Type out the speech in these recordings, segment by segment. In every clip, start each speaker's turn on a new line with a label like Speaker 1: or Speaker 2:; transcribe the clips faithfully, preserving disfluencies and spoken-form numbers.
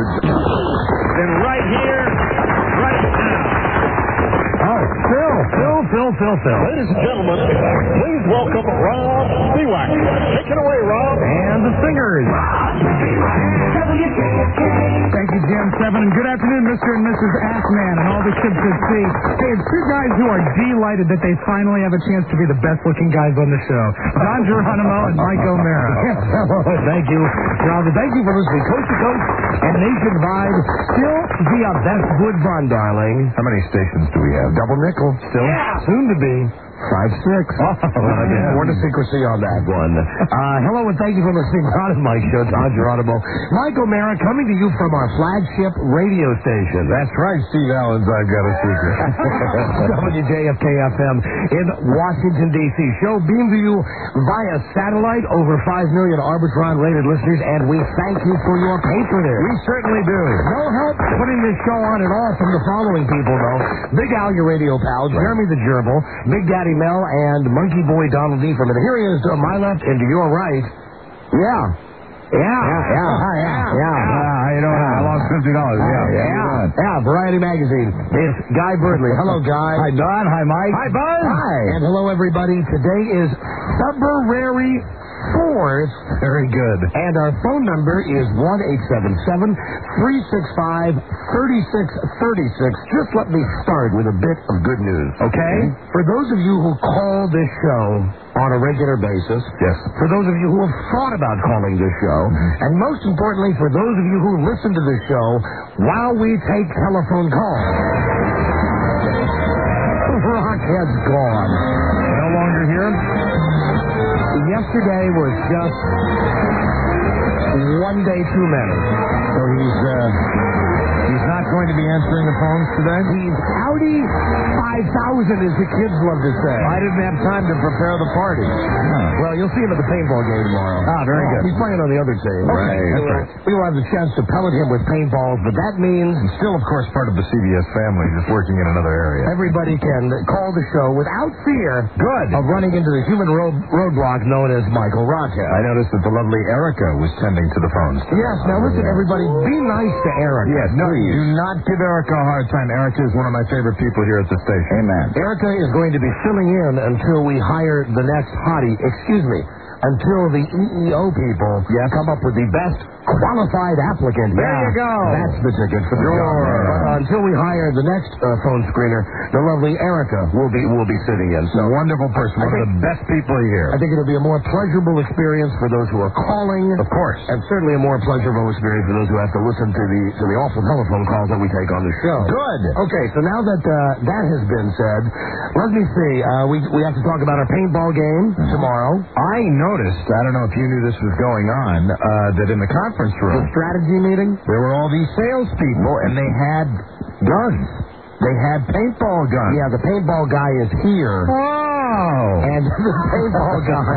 Speaker 1: Good job.
Speaker 2: Then right here, right now.
Speaker 1: Oh, Phil, Phil, Phil, Phil, Phil.
Speaker 3: Ladies and gentlemen, please welcome Rob Spiewak. Take it away, Rob.
Speaker 1: And the singers.
Speaker 4: Thank you, Jim Seven, and good afternoon, Mister and Missus Assman, and all the kids at sea. Hey, it's two guys who are delighted that they finally have a chance to be the best-looking guys on the show. John Geronimo and Mike O'Mara.
Speaker 1: Thank you, John. Thank you for listening coast to coast and nationwide. Still via Best Wood Bond, darling.
Speaker 5: How many stations do we have?
Speaker 1: Double nickel. Still
Speaker 4: Yeah.
Speaker 1: soon to be. Five, six. Oh, yeah. More to secrecy on that one. Uh, hello, and thank you for listening to Ron and Mike Show. John Geronimo. Mike O'Mara coming to you from our flagship radio station.
Speaker 5: That's right, Steve Allen's I've Got a Secret.
Speaker 1: W J F K F M in Washington, D C Show beamed to you via satellite. Over five million Arbitron-rated listeners, and we thank you for your patronage.
Speaker 5: We certainly do.
Speaker 1: No help putting this show on at all from the following people, though. Big Al, your radio pal. Jeremy the Gerbil. Big Daddy Mel and Monkey Boy Donald D. from it. Here he is to my left and to your right. Yeah. Yeah. Yeah. Yeah. Yeah. Yeah. yeah.
Speaker 5: How you doing? I lost fifty dollars. Yeah.
Speaker 1: Yeah. Yeah. yeah. Variety Magazine. It's Guy Birdley. Hello, Guy.
Speaker 5: Hi, Don. Hi, Mike.
Speaker 1: Hi, Buzz. Hi. And hello, everybody. Today is February fourth.
Speaker 5: Very good.
Speaker 1: And our phone number is one eight seven seven, three six five, three six three six. Just let me start with a bit of good news, okay? For those of you who call this show on a regular basis,
Speaker 5: yes.
Speaker 1: For those of you who have thought about calling this show, mm-hmm. and most importantly, for those of you who listen to this show while we take telephone calls. Rockhead's gone.
Speaker 5: No longer here?
Speaker 1: Yesterday was just one day too many.
Speaker 5: So he's, uh, he's not going to be answering the phones today?
Speaker 1: He's Audi five thousand, as the kids love to say.
Speaker 5: I didn't have time to prepare the party.
Speaker 1: Huh. Well, you'll see him at the paintball game tomorrow.
Speaker 5: Ah, very
Speaker 1: oh,
Speaker 5: good.
Speaker 1: He's playing on the other team.
Speaker 5: Right, that's right.
Speaker 1: We will have the chance to pellet him with paintballs, but that means...
Speaker 5: He's still, of course, part of the C B S family, just working in another area.
Speaker 1: Everybody can call the show without fear
Speaker 5: Good.
Speaker 1: of running into the human road, roadblock known as Michael Rockhead.
Speaker 5: I noticed that the lovely Erica was tending to the phones today.
Speaker 1: Yes, now listen, everybody, be nice to Erica.
Speaker 5: Yes, no,
Speaker 1: please.
Speaker 5: do not give Erica a hard time. Erica is one of my favorite people here at the station.
Speaker 1: Amen. Erica is going to be filling in until we hire the next hottie. Excuse me. Until the E E O people yes. come up with the best qualified applicant.
Speaker 5: There
Speaker 1: yeah,
Speaker 5: you go.
Speaker 1: That's the ticket for the
Speaker 5: sure.
Speaker 1: job. But uh, until we hire the next uh, phone screener, the lovely Erica will be will be sitting in. So
Speaker 5: wonderful person, one think, of the best people here.
Speaker 1: I think it'll be a more pleasurable experience for those who are calling,
Speaker 5: of course,
Speaker 1: and certainly a more pleasurable experience for those who have to listen to the to the awful telephone calls that we take on the show.
Speaker 5: Good.
Speaker 1: Okay, so now that uh, that has been said, let me see. Uh, we we have to talk about our paintball game mm-hmm. tomorrow.
Speaker 5: I noticed. I don't know if you knew this was going on. Uh, that in the conference room,
Speaker 1: the strategy meeting,
Speaker 5: there were all these salespeople, and they had guns. They had paintball guns.
Speaker 1: Yeah, the paintball guy is here.
Speaker 5: Oh.
Speaker 1: And the paintball guy,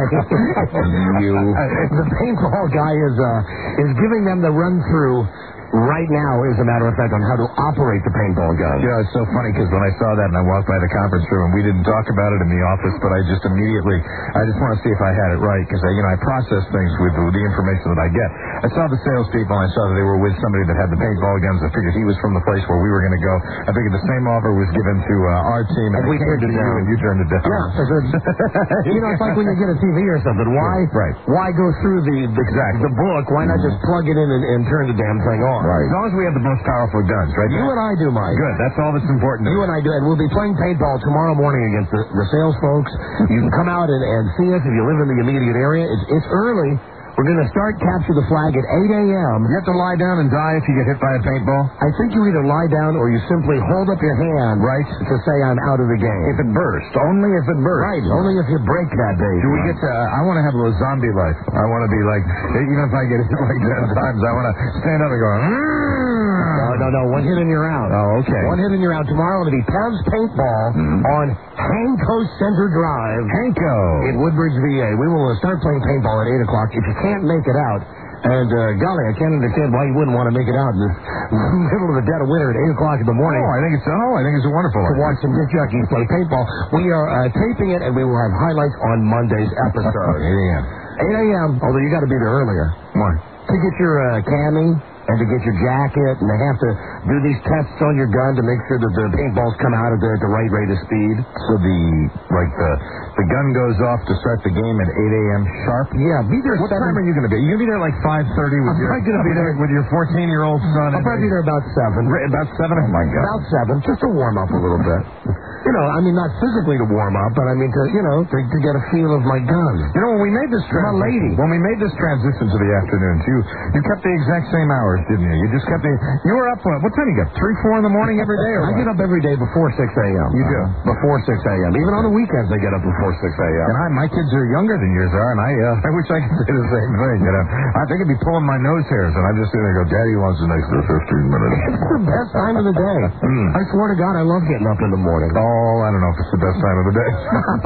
Speaker 5: you,
Speaker 1: the paintball guy is uh is giving them the run through. Right now, as a matter of fact, on how to operate the paintball gun.
Speaker 5: You know, it's so funny because when I saw that and I walked by the conference room, and we didn't talk about it in the office, but I just immediately, I just want to see if I had it right because, you know, I process things with the, the information that I get. I saw the salespeople and I saw that they were with somebody that had the paintball guns. I figured he was from the place where we were going to go. I figured the same offer was given to uh, our team, and,
Speaker 1: and we turned it
Speaker 5: down.
Speaker 1: You
Speaker 5: and you turned it down.
Speaker 1: Yeah, you know, it's like when you get a T V or something. Why?
Speaker 5: Right.
Speaker 1: Why go through the the,
Speaker 5: exactly.
Speaker 1: the book? Why not just plug it in and, and turn the damn thing on?
Speaker 5: Right. As long as we have the most powerful guns, right?
Speaker 1: You and I do, Mike.
Speaker 5: Good. That's all that's important.
Speaker 1: You and I do, and we'll be playing paintball tomorrow morning against the, the sales folks. You can come out and, and see us if you live in the immediate area. It's, it's early. We're going to start Capture the Flag at eight a.m.
Speaker 5: You have to lie down and die if you get hit by a paintball?
Speaker 1: I think you either lie down or you simply hold up your hand
Speaker 5: right
Speaker 1: to say I'm out of the game.
Speaker 5: If it bursts. Only if it bursts.
Speaker 1: Right. Only if you break that baby.
Speaker 5: Do we get to, uh, I want to have a little zombie life. I want to be like, even if I get hit like ten times, I want to stand up and go, mm.
Speaker 1: No, no, no. One hit and you're out.
Speaker 5: Oh, okay.
Speaker 1: One hit and you're out. Tomorrow it'll be Pavs Paintball mm-hmm. on Hanco Center Drive.
Speaker 5: Hanco.
Speaker 1: In Woodbridge, V A. We will uh, start playing paintball at eight o'clock. If you can't make it out, and uh, golly, I can't understand why you wouldn't want to make it out in the middle of the dead of winter at eight o'clock in the morning.
Speaker 5: Oh, I think it's oh, I think it's a wonderful
Speaker 1: to watch some disc jockeys play paintball. We are uh, taping it, and we will have highlights on Monday's episode.
Speaker 5: eight a.m.
Speaker 1: eight a.m. Although you got to be there earlier.
Speaker 5: Why?
Speaker 1: To get your uh, cami and to get your jacket, and they have to do these tests on your gun to make sure that the paintballs come out at the, the right rate of speed.
Speaker 5: So the, like the, the gun goes off to start the game at eight a.m. sharp?
Speaker 1: Yeah, be there.
Speaker 5: What
Speaker 1: seven.
Speaker 5: time are you going to be? Are you going to be there like five thirty with
Speaker 1: I'm
Speaker 5: your...
Speaker 1: probably gonna be there
Speaker 5: with your fourteen-year-old son.
Speaker 1: I'll probably be there about seven.
Speaker 5: About seven? Oh, my God.
Speaker 1: About seven, just to warm up a little bit. You know, I mean, not physically to warm up, but I mean to, you know, to, to get a feel of my gun.
Speaker 5: You know, when we made this transition,
Speaker 1: lady.
Speaker 5: when we made this transition to the afternoons, you you kept the exact same hours, didn't you? You just kept the. You were up. What, what time you get? Three, four in the morning every day, or
Speaker 1: I
Speaker 5: what?
Speaker 1: get up every day before six a.m.
Speaker 5: You do?
Speaker 1: Before six a.m. Even on the weekends, I get up before six a.m.
Speaker 5: And I, my kids are younger than yours are, and I uh, I wish I could say the same thing. You know, I think I'd be pulling my nose hairs, and I'm just sitting there go, Daddy wants an extra fifteen minutes.
Speaker 1: It's the best time of the day.
Speaker 5: Mm.
Speaker 1: I swear to God, I love getting up in the morning.
Speaker 5: Oh, I don't know if it's the best time of the day.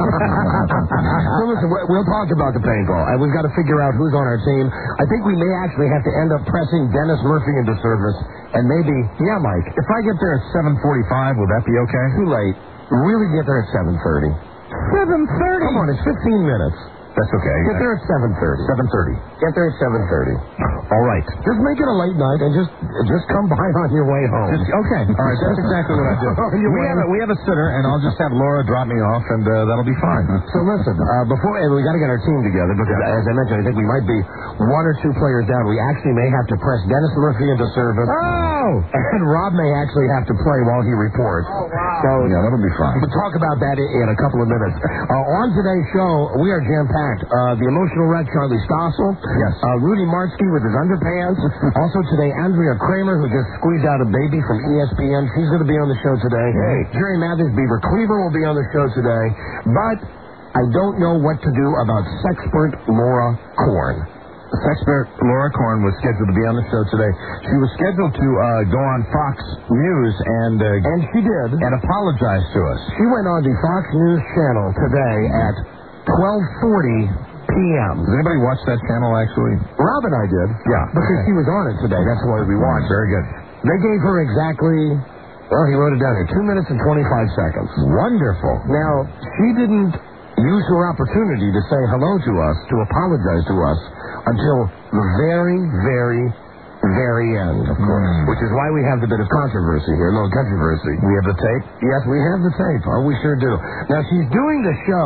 Speaker 1: So listen, we- we'll talk about the paintball, and we've got to figure out who's on our team. I think we may actually have to end up pressing Dennis Murphy into service, and maybe, yeah, Mike,
Speaker 5: If I get there at seven forty-five, will that be okay?
Speaker 1: too late. Really get there at seven thirty.
Speaker 4: seven thirty.
Speaker 1: Come on, it's fifteen minutes.
Speaker 5: That's okay.
Speaker 1: Get there at seven thirty.
Speaker 5: seven thirty.
Speaker 1: Get there at seven thirty.
Speaker 5: All right.
Speaker 1: Just make it a late night and just just come by on your way home.
Speaker 5: Just, okay. All right. That's exactly what I do.
Speaker 1: You
Speaker 5: we,
Speaker 1: will.
Speaker 5: have a, we have a sitter, and I'll just have Laura drop me off, and uh, that'll be fine.
Speaker 1: So listen, uh, before and we got to get our team together because, as I mentioned, I think we might be one or two players down. We actually may have to press Dennis Murphy into service.
Speaker 5: Oh!
Speaker 1: And Rob may actually have to play while he reports. Oh, wow. So
Speaker 5: Yeah, that'll be fine.
Speaker 1: we'll talk about that in, in a couple of minutes. Uh, on today's show, we are jam-packed. Uh, the emotional wreck, Charlie Stossel.
Speaker 5: Yes.
Speaker 1: Uh, Rudy Martzke with his underpants. Also today, Andrea Kramer, who just squeezed out a baby from E S P N. She's going to be on the show today.
Speaker 5: Hey.
Speaker 1: Jerry Mathers, Beaver Cleaver will be on the show today. But I don't know what to do about sexpert Laura Korn.
Speaker 5: Sexpert Laura Korn was scheduled to be on the show today. She was scheduled to uh, go on Fox News and uh,
Speaker 1: And she did.
Speaker 5: and apologize to us.
Speaker 1: She went on the Fox News channel today at twelve forty p.m.
Speaker 5: Does anybody watch that channel, actually?
Speaker 1: Rob and I did.
Speaker 5: Yeah.
Speaker 1: Because
Speaker 5: Okay.
Speaker 1: she was on it today. That's why we watched.
Speaker 5: Very good.
Speaker 1: They gave her exactly, well, he wrote it down here, two minutes and twenty-five seconds.
Speaker 5: Wonderful.
Speaker 1: Now, she didn't use her opportunity to say hello to us, to apologize to us, until the very, very, very end, of course.
Speaker 5: Mm.
Speaker 1: Which is why we have the bit of controversy here, a little controversy.
Speaker 5: We have the tape?
Speaker 1: Yes, we have the tape. Oh, we sure do. Now, she's doing the show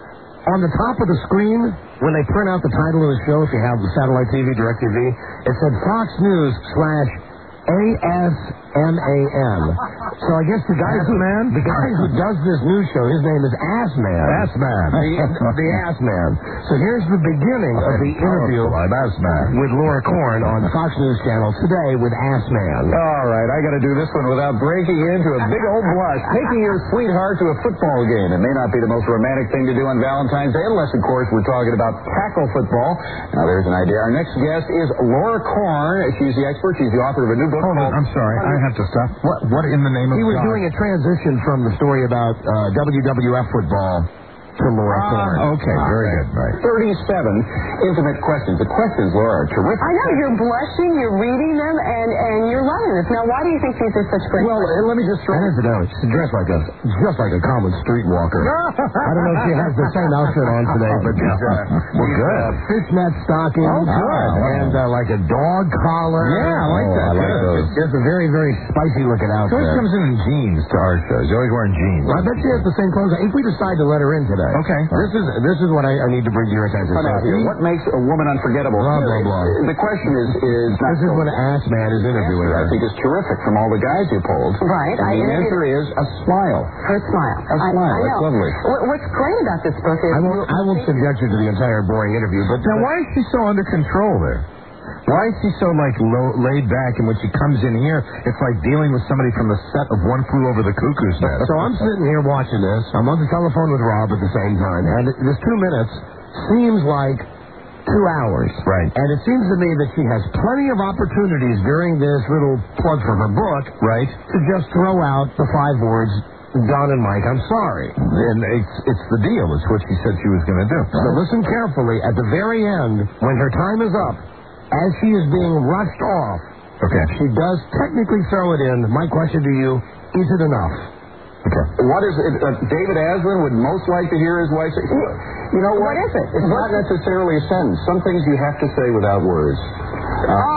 Speaker 1: on the top of the screen. When they print out the title of the show, if you have the satellite T V, direct T V, it said Fox News slash A S M A N. So I guess the guy who,
Speaker 5: Assman?
Speaker 1: the guy who does this news show, his name is Assman.
Speaker 5: Assman.
Speaker 1: The, the Assman. So here's the beginning of the interview
Speaker 5: I'm Assman.
Speaker 1: with Laura Korn on Fox News Channel today with Assman.
Speaker 5: All right, I got to do this one without breaking into a big old blush. Taking your sweetheart to a football game. It may not be the most romantic thing to do on Valentine's Day, unless, of course, we're talking about tackle football. Now, there's an idea. Our next guest is Laura Korn. She's the expert. She's the author of a new book.
Speaker 2: Hold on, I'm sorry. I have to stop. What, what in the name of
Speaker 1: He was
Speaker 2: God?
Speaker 1: doing a transition from the story about uh, W W F football to Laura Korn.
Speaker 2: Ah, okay, very good. Right.
Speaker 5: thirty-seven intimate questions. The questions, Laura, are terrific.
Speaker 6: I know, you're blushing, you're reading them, and, and you're loving this. Now, why do you think these are such great
Speaker 1: Well, uh, let me just throw this out. She's dressed like a just like a common streetwalker. I don't know if she has the same outfit on today, but she's, uh,
Speaker 5: Well,
Speaker 1: she's,
Speaker 5: good.
Speaker 1: uh, fishnet stockings.
Speaker 5: Oh, good.
Speaker 1: And uh, like a dog collar.
Speaker 5: Yeah, I like
Speaker 1: Oh,
Speaker 5: that.
Speaker 1: I like
Speaker 5: Good.
Speaker 1: those. Just a very, very spicy looking
Speaker 5: She
Speaker 1: outfit.
Speaker 5: always comes in in jeans to our shows. She's always wearing jeans.
Speaker 1: I bet she has the same clothes. If we decide to let her in today.
Speaker 2: Okay.
Speaker 1: This is this is what I, I need to bring to your attention.
Speaker 5: Come out
Speaker 1: So
Speaker 5: here.
Speaker 1: he-
Speaker 5: What makes a woman unforgettable?
Speaker 1: Blah, blah, blah.
Speaker 5: The question is is not
Speaker 1: This is
Speaker 5: so-
Speaker 1: when Ass Man is interviewing
Speaker 5: I
Speaker 1: her.
Speaker 5: think it's terrific from all the guys you polled.
Speaker 6: Right,
Speaker 5: And
Speaker 6: I
Speaker 5: the
Speaker 6: interviewed-
Speaker 5: answer is a smile.
Speaker 6: Her smile.
Speaker 5: A
Speaker 6: I-
Speaker 5: smile,
Speaker 6: I,
Speaker 5: that's
Speaker 6: know.
Speaker 5: lovely.
Speaker 6: What, what's great about this book is...
Speaker 1: I won't I won't subject you to the entire boring interview, but
Speaker 2: Now, why is she so under control there? Why is she so, like, low, laid back, and when she comes in here, it's like dealing with somebody from the set of One Flew Over the Cuckoo's Nest?
Speaker 1: So I'm sitting here watching this. I'm on the telephone with Rob at the same time, and this two minutes seems like two hours.
Speaker 2: Right.
Speaker 1: And it seems to me that she has plenty of opportunities during this little plug for her book,
Speaker 2: Right.
Speaker 1: to just throw out the five words, Don and Mike, I'm sorry.
Speaker 2: And it's, it's the deal. It's what she said she was going to do.
Speaker 1: So listen carefully. At the very end, when her time is up, as she is being rushed off,
Speaker 2: Okay.
Speaker 1: she does technically throw it in. My question to you, is it enough?
Speaker 2: Okay.
Speaker 5: What is it? Uh, David Aslan would most like to hear his wife say, you know what?
Speaker 6: What is it?
Speaker 5: It's not necessarily a sentence. Some things you have to say without words. Uh,
Speaker 6: Oh,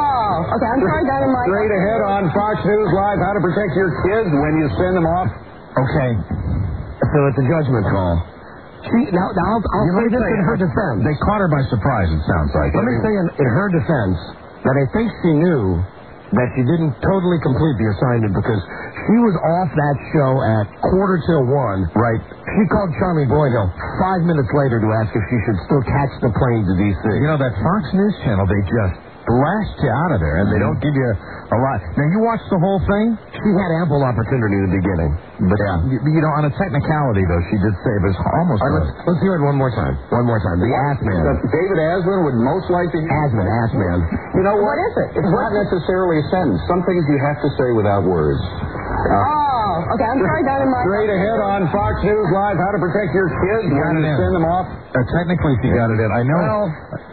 Speaker 6: okay, I'm sorry, Dynamite.
Speaker 3: Straight ahead on Fox News Live, how to protect your kids when you send them off.
Speaker 1: Okay. So it's a judgment call. She, now, now I'll, I'll say this in her defense.
Speaker 2: They caught her by surprise, it sounds like.
Speaker 1: Let me say in, in her defense that I think she knew that she didn't totally complete the assignment because she was off that show at quarter till one.
Speaker 2: Right.
Speaker 1: She called Charlie Boydell five minutes later to ask if she should still catch the plane to D C.
Speaker 2: You know, that Fox News channel, they just blast you out of there, and they don't give you a lot. Now, you watched the whole thing?
Speaker 1: She had ample opportunity in the beginning.
Speaker 2: But, yeah. you, you know, on a technicality, though, she did say it was almost...
Speaker 1: All right, let's, let's hear it one more time. One more time. The Ass Man.
Speaker 3: David Asman would most likely...
Speaker 1: Asman, Ass Man.
Speaker 3: You know what?
Speaker 6: What is it?
Speaker 3: It's not necessarily a sentence. Some things you have to say without words.
Speaker 6: Oh, okay, I'm sorry, Dynamite.
Speaker 3: Straight ahead on Fox News Live, how to protect your kids when you send them off.
Speaker 2: Uh, technically, she got it in. I know...
Speaker 1: Well,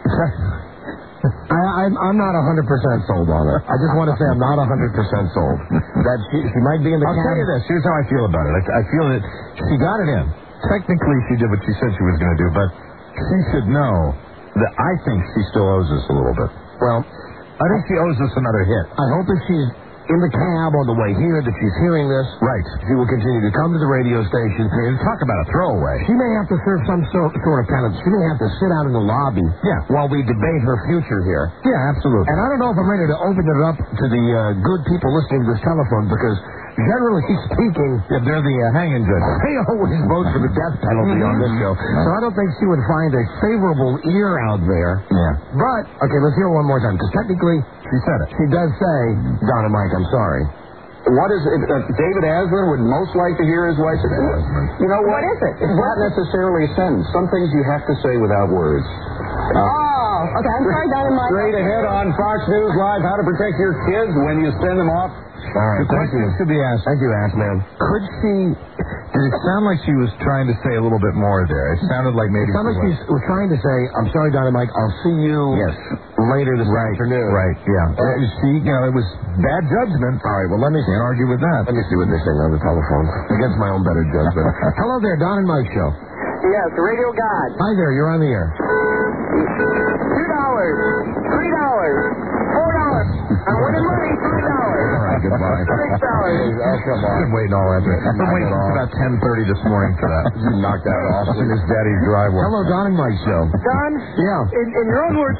Speaker 1: I, I'm, I'm not one hundred percent sold on it. I just want to say I'm not one hundred percent sold. That she, she might be in the
Speaker 2: I'll tell you this. Here's how I feel about it. I, I feel that she got it in. Technically, she did what she said she was going to do, but she should know that I think she still owes us a little bit.
Speaker 1: Well,
Speaker 2: I think she owes us another hit.
Speaker 1: I hope that she's in the cab on the way here, that she's hearing this.
Speaker 2: Right.
Speaker 1: She will continue to come to the radio station.
Speaker 2: And talk about a throwaway.
Speaker 1: She may have to serve some sort, sort of penance. She may have to sit out in the lobby
Speaker 2: Yeah.
Speaker 1: while we debate her future here.
Speaker 2: Yeah, absolutely.
Speaker 1: And I don't know if I'm ready to open it up to the uh, good people listening to this telephone because, generally speaking,
Speaker 2: Yeah, they're the uh, hanging judges.
Speaker 1: they always vote for the death penalty on this show. So I don't think she would find a favorable ear out there.
Speaker 2: Yeah.
Speaker 1: But, okay, let's hear it one more time because technically
Speaker 2: She said it.
Speaker 1: she does say, Don and Mike, I'm sorry.
Speaker 3: What is it? Uh, David Asman would most like to hear his wife say. You know what?
Speaker 6: What is it?
Speaker 3: It's not necessarily a sentence. Some things you have to say without words.
Speaker 6: Oh, okay, I'm sorry, Dynamite.
Speaker 3: Straight ahead on Fox News Live, how to protect your kids when you send them off.
Speaker 1: All right,
Speaker 2: The
Speaker 1: thank
Speaker 2: question
Speaker 1: you.
Speaker 2: should be asked,
Speaker 1: Thank you, Ass Man.
Speaker 2: could she... Did it sound like she was trying to say a little bit more there? It sounded like maybe...
Speaker 1: It sounded like
Speaker 2: she
Speaker 1: she was trying to say, I'm sorry, Don and Mike, I'll see you
Speaker 2: Yes.
Speaker 1: later this
Speaker 2: Right,
Speaker 1: afternoon.
Speaker 2: right, yeah. Uh, she, you know, it was bad judgment.
Speaker 1: All right, well, let me
Speaker 2: Can't argue with that.
Speaker 1: Let me see what they're saying on the telephone. Against my own better judgment. Hello there, Don and Mike Show.
Speaker 6: Yes, Radio God.
Speaker 1: Hi there, you're on the air.
Speaker 6: Two dollars. Three dollars. Four dollars. I'm winning money. Three dollars.
Speaker 1: All right, goodbye.
Speaker 6: Six dollars.
Speaker 1: Oh, come on.
Speaker 2: I've been waiting all after. I've been waiting since about ten thirty this morning for that.
Speaker 1: You knocked that off.
Speaker 2: It's in his daddy's driveway.
Speaker 1: Hello, Don and Mike Show.
Speaker 6: Don,
Speaker 1: Yeah.
Speaker 6: in, in your own words,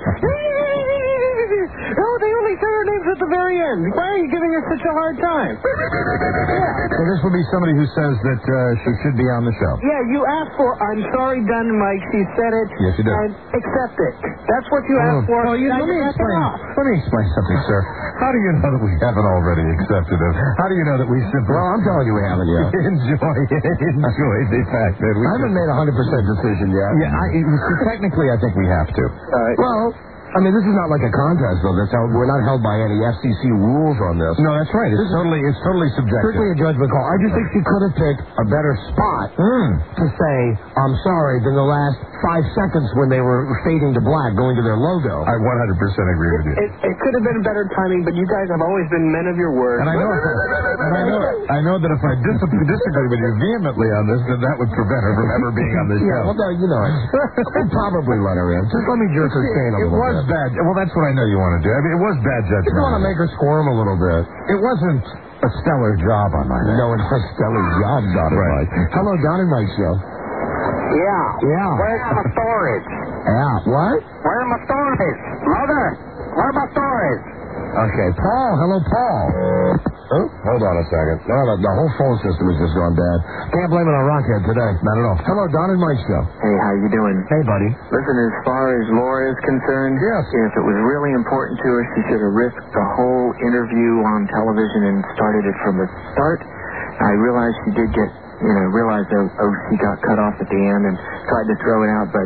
Speaker 6: oh, they only say our names at the very end. Why are you giving us such a hard time?
Speaker 2: So this would be somebody who says that uh, she should be on the show.
Speaker 6: Yeah, you asked for, I'm sorry, Don and Mike. She said it.
Speaker 2: Yes, she did.
Speaker 6: And accept it. That's what you asked for.
Speaker 2: Well, you,
Speaker 6: Now
Speaker 2: let me
Speaker 6: you back it
Speaker 2: explain.
Speaker 6: off.
Speaker 2: Let me explain something, sir. How do you know that we haven't already accepted it? How do you know that we simply
Speaker 1: Well, I'm telling you we haven't yet.
Speaker 2: enjoy enjoy the fact that we
Speaker 1: I haven't made a one hundred percent decision yet.
Speaker 2: Yeah, I, see, technically, I think we have to.
Speaker 1: Well, I mean, this is not like a contest, though. That's held, we're not held by any F C C rules on this.
Speaker 2: No, that's right. It's totally, it's totally subjective.
Speaker 1: Strictly a judgment call. I just think she could have picked a better spot
Speaker 2: Mm.
Speaker 1: to say, I'm sorry, than the last five seconds when they were fading to black, going to their logo.
Speaker 2: I one hundred percent agree with you.
Speaker 6: It, it could have been better timing, but you guys have always been men of your word.
Speaker 2: And I know, and I know, I know that if I dis- disagree with you vehemently on this, then that would prevent her from ever being on this
Speaker 1: Yeah,
Speaker 2: show.
Speaker 1: well, no, you know, I'll probably let her in. Just let me jerk her chain a
Speaker 2: It
Speaker 1: little
Speaker 2: was
Speaker 1: bit.
Speaker 2: bad. Well, that's what I know you want to do. I mean, it was bad
Speaker 1: Just
Speaker 2: judgment.
Speaker 1: want to make her squirm a little bit.
Speaker 2: It wasn't a stellar job on my end.
Speaker 1: No, it's a stellar job, Don and
Speaker 2: Right.
Speaker 1: Mike. Hello, Don and Mike Show.
Speaker 6: Yeah.
Speaker 1: Yeah.
Speaker 6: Where's my storage?
Speaker 1: Yeah, what?
Speaker 6: Where are my storage? Mother, where are my storage?
Speaker 1: Okay, Paul. Hello, Paul. Oh, hold on a second. No, the, the whole phone system has just gone bad. Can't blame it on Rockhead today. Not at all. Hello, Don and Mike Show.
Speaker 7: Hey, how you doing?
Speaker 1: Hey, buddy.
Speaker 7: Listen, as far as Laura is concerned,
Speaker 1: Yes.
Speaker 7: if it was really important to her, she should have risked the whole interview on television and started it from the start. I realize she did get, you know, realized that, oh, she got cut off at the end and tried to throw it out, but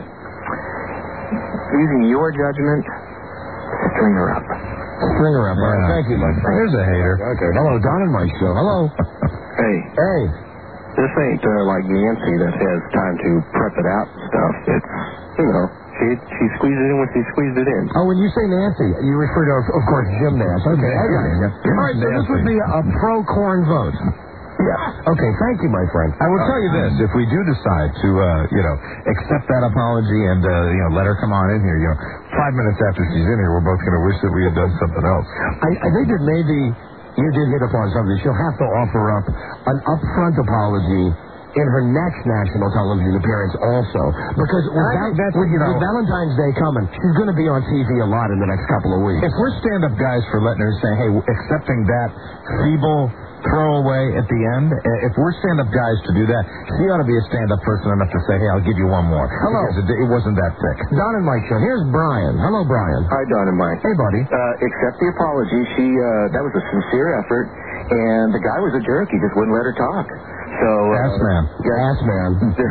Speaker 7: using your judgment, string her up.
Speaker 1: String her up. All right.
Speaker 2: Yeah.
Speaker 1: Thank you, Mike.
Speaker 2: There's a hater.
Speaker 1: Okay. Hello, Don and Mike Show. Hello.
Speaker 7: Hey,
Speaker 1: Hey.
Speaker 7: this ain't uh, like Nancy that has time to prep it out and stuff. It's, you know, she she squeezed it in when she squeezed it in.
Speaker 1: Oh, when you say Nancy, you refer to, of course, Jim Nance. Okay, I got it. All right, so this would be a pro-corn vote.
Speaker 7: Yeah.
Speaker 1: Okay, thank you, my friend.
Speaker 2: I will tell you this: if we do decide to, uh, you know, accept that apology and uh, you know, let her come on in here, you know,
Speaker 5: five minutes after she's in here, we're both going to wish that we had done something else.
Speaker 1: I, I think that maybe you did hit upon something. She'll have to offer up an upfront apology in her next national television appearance also. Because with, val- with, you know, with Valentine's Day coming, she's going to be on T V a lot in the next couple of weeks.
Speaker 5: If we're stand-up guys for letting her say, hey, accepting that feeble throwaway at the end, if we're stand-up guys to do that, she ought to be a stand-up person enough to say, hey, I'll give you one more.
Speaker 1: Hello.
Speaker 5: Because it, it wasn't that thick.
Speaker 1: Don and Mike show. Here's Brian. Hello, Brian.
Speaker 7: Hi, Don and Mike.
Speaker 1: Hey, buddy.
Speaker 7: Uh, accept the apology. She, uh, that was a sincere effort, and the guy was a jerk. He just wouldn't let her talk. So, uh,
Speaker 5: ass man.
Speaker 1: Yeah, ass man.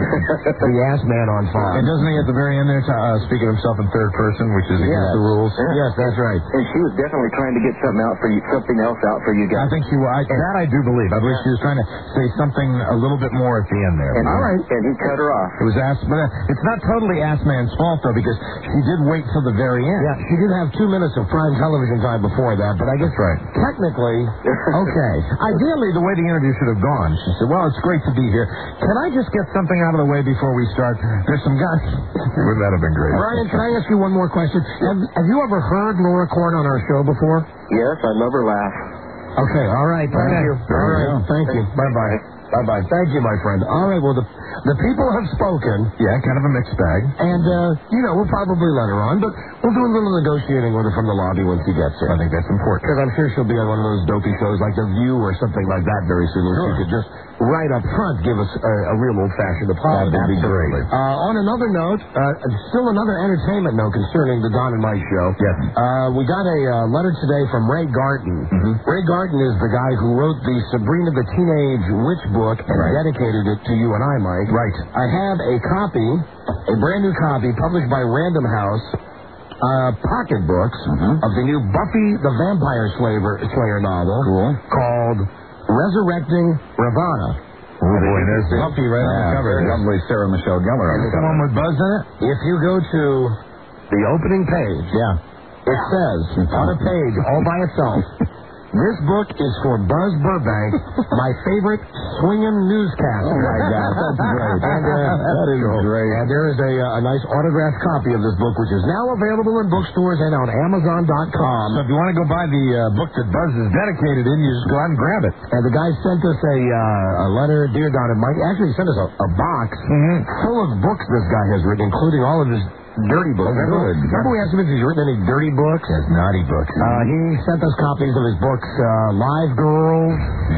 Speaker 1: The ass man on fire.
Speaker 5: And doesn't he at the very end there uh, speak of himself in third person, which is against
Speaker 1: yes.
Speaker 5: the rules?
Speaker 7: Yeah.
Speaker 1: Yes, that's right.
Speaker 7: And she was definitely trying to get something out for you, something else out for you guys.
Speaker 5: I think she was. I, that I do believe. I believe she was trying to say something a little bit more at the end there.
Speaker 7: And,
Speaker 1: all right.
Speaker 7: And he cut her off.
Speaker 5: It was ass, but uh, it's not totally ass man's fault though, because she did wait till the very end.
Speaker 1: Yeah, she did have two minutes of prime television time before that, but I guess
Speaker 5: right.
Speaker 1: technically, okay.
Speaker 5: Ideally, the way the interview should have gone, she said, well, it's great to be here. Can I just get something out of the way before we start? There's some guys. Wouldn't that have been great?
Speaker 1: Brian, can I ask you one more question? Have, have you ever heard Laura Korn on our show before?
Speaker 7: Yes, I love her laugh.
Speaker 1: Okay, all right. Thank
Speaker 5: okay.
Speaker 1: you.
Speaker 5: There
Speaker 1: all
Speaker 5: you
Speaker 1: right.
Speaker 5: go.
Speaker 1: Thank you. Bye-bye. Bye-bye. Thank you, my friend. All right, well, the, the people have spoken.
Speaker 5: Yeah, kind of a mixed bag.
Speaker 1: And, uh, you know, we'll probably let her on, but we'll do a little negotiating with her from the lobby when she gets here.
Speaker 5: I think that's important.
Speaker 1: Because I'm sure she'll be on one of those dopey shows like The View or something like that very soon. Where
Speaker 5: sure.
Speaker 1: she could just right up front give us a, a real old-fashioned apology.
Speaker 5: That would be great.
Speaker 1: Uh, on another note, uh, still another entertainment note concerning the Don and Mike show.
Speaker 5: Yes.
Speaker 1: Uh, we got a uh, letter today from Ray Garton.
Speaker 5: Mm-hmm.
Speaker 1: Ray Garton is the guy who wrote the Sabrina the Teenage Witch book and
Speaker 5: right.
Speaker 1: dedicated it to you and I, Mike.
Speaker 5: Right.
Speaker 1: I have a copy, a brand new copy, published by Random House, uh, pocketbooks
Speaker 5: mm-hmm.
Speaker 1: of the new Buffy the Vampire Slayer, Slayer novel
Speaker 5: cool.
Speaker 1: called Resurrecting Ravana.
Speaker 5: Oh, boy, there's Buffy right
Speaker 2: yeah,
Speaker 5: on the cover.
Speaker 2: Lovely Sarah Michelle Gellar on the
Speaker 5: Is the
Speaker 2: cover.
Speaker 5: one with Buzz in it?
Speaker 1: If you go to the opening page,
Speaker 5: Yeah.
Speaker 1: it says on a page all by itself, this book is for Buzz Burbank, my favorite swinging newscaster.
Speaker 2: Oh, my God. That's great.
Speaker 1: And, uh,
Speaker 2: that is
Speaker 1: cool.
Speaker 2: great.
Speaker 1: And there is a, uh, a nice autographed copy of this book, which is now available in bookstores and on Amazon dot com.
Speaker 5: So if you want to go buy the uh, book that Buzz is dedicated in, you just go out and grab it.
Speaker 1: And the guy sent us a, uh, a letter, Dear Don and Mike. Actually, he sent us a, a box
Speaker 5: Mm-hmm.
Speaker 1: full of books this guy has written, including all of his dirty books. Remember,
Speaker 2: Good.
Speaker 1: remember we asked him if he's written any dirty books?
Speaker 5: Yes, naughty books.
Speaker 1: Uh, he sent us copies of his books, uh, Live Girls,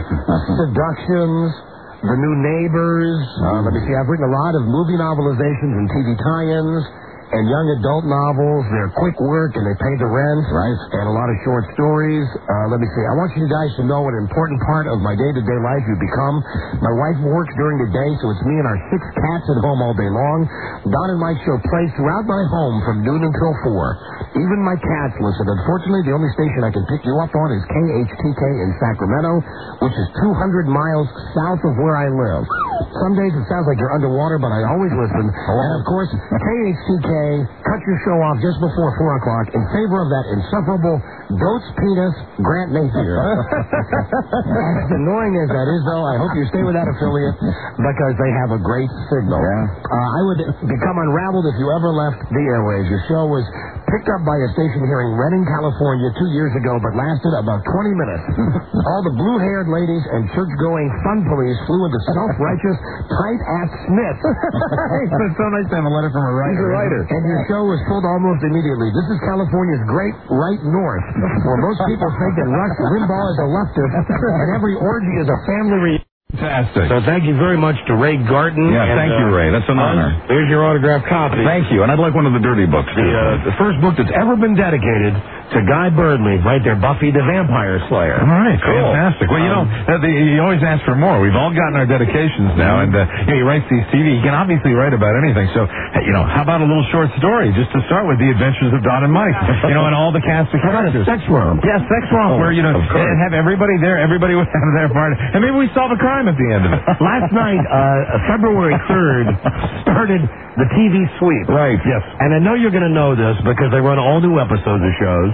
Speaker 1: Seductions, The New Neighbors. Uh, let me see, I've written a lot of movie novelizations and T V tie-ins and young adult novels. They're quick work and they pay the rent.
Speaker 5: Right.
Speaker 1: And a lot of short stories. Uh, let me see, I want you guys to know what an important part of my day-to-day life you've become. My wife works during the day, so it's me and our six cats at home all day long. Don and Mike show plays throughout my home from noon until four. Even my cats listen. Unfortunately, the only station I can pick you up on is K H T K in Sacramento, which is two hundred miles south of where I live. Some days it sounds like you're underwater, but I always listen. And, of course, K H T K cut your show off just before four o'clock in favor of that insufferable goat's penis Grant Napier. As annoying as that is, though, I hope you stay with that affiliate because they have a great signal.
Speaker 2: Yeah.
Speaker 1: Uh, I would become unraveled if you ever left the airwaves. Your show was picked up by a station here in Redding, California two years ago, but lasted about twenty minutes. All the blue-haired ladies and church-going fun police flew into self-righteous, tight-ass Smith.
Speaker 5: It's so nice to have a letter from a writer.
Speaker 2: He's a writer.
Speaker 1: And your show was pulled almost immediately. This is California's great right north, where most people think that Rush Limbaugh is a leftist, and every orgy is a family reunion.
Speaker 2: Fantastic.
Speaker 1: So thank you very much to Ray Garton.
Speaker 2: Yeah,
Speaker 1: and,
Speaker 2: thank
Speaker 1: uh,
Speaker 2: you, Ray. That's an honor.
Speaker 1: Here's your autographed copy.
Speaker 2: Thank you. And I'd like one of the dirty books,
Speaker 1: The,
Speaker 2: too.
Speaker 1: uh, the first book that's ever been dedicated to Guy Burdley, right there, Buffy the Vampire Slayer.
Speaker 5: All right,
Speaker 2: Cool.
Speaker 5: fantastic. Well, you know, uh, the, you always ask for more. We've all gotten our dedications now, and uh, you know, he writes these C D. He can obviously write about anything. So, hey, you know, how about a little short story just to start with, The Adventures of Don and Mike? You know, and all the cast of
Speaker 1: How about a
Speaker 5: characters.
Speaker 1: sex romp?
Speaker 5: Yeah, sex romp, where, you know,
Speaker 2: of course.
Speaker 5: and have everybody there, everybody would have their part, and maybe we solve a crime at the end of it.
Speaker 1: Last night, uh, February third, started the T V sweep.
Speaker 2: Right.
Speaker 5: Yes.
Speaker 1: And I know you're going to know this because they run all new episodes of shows.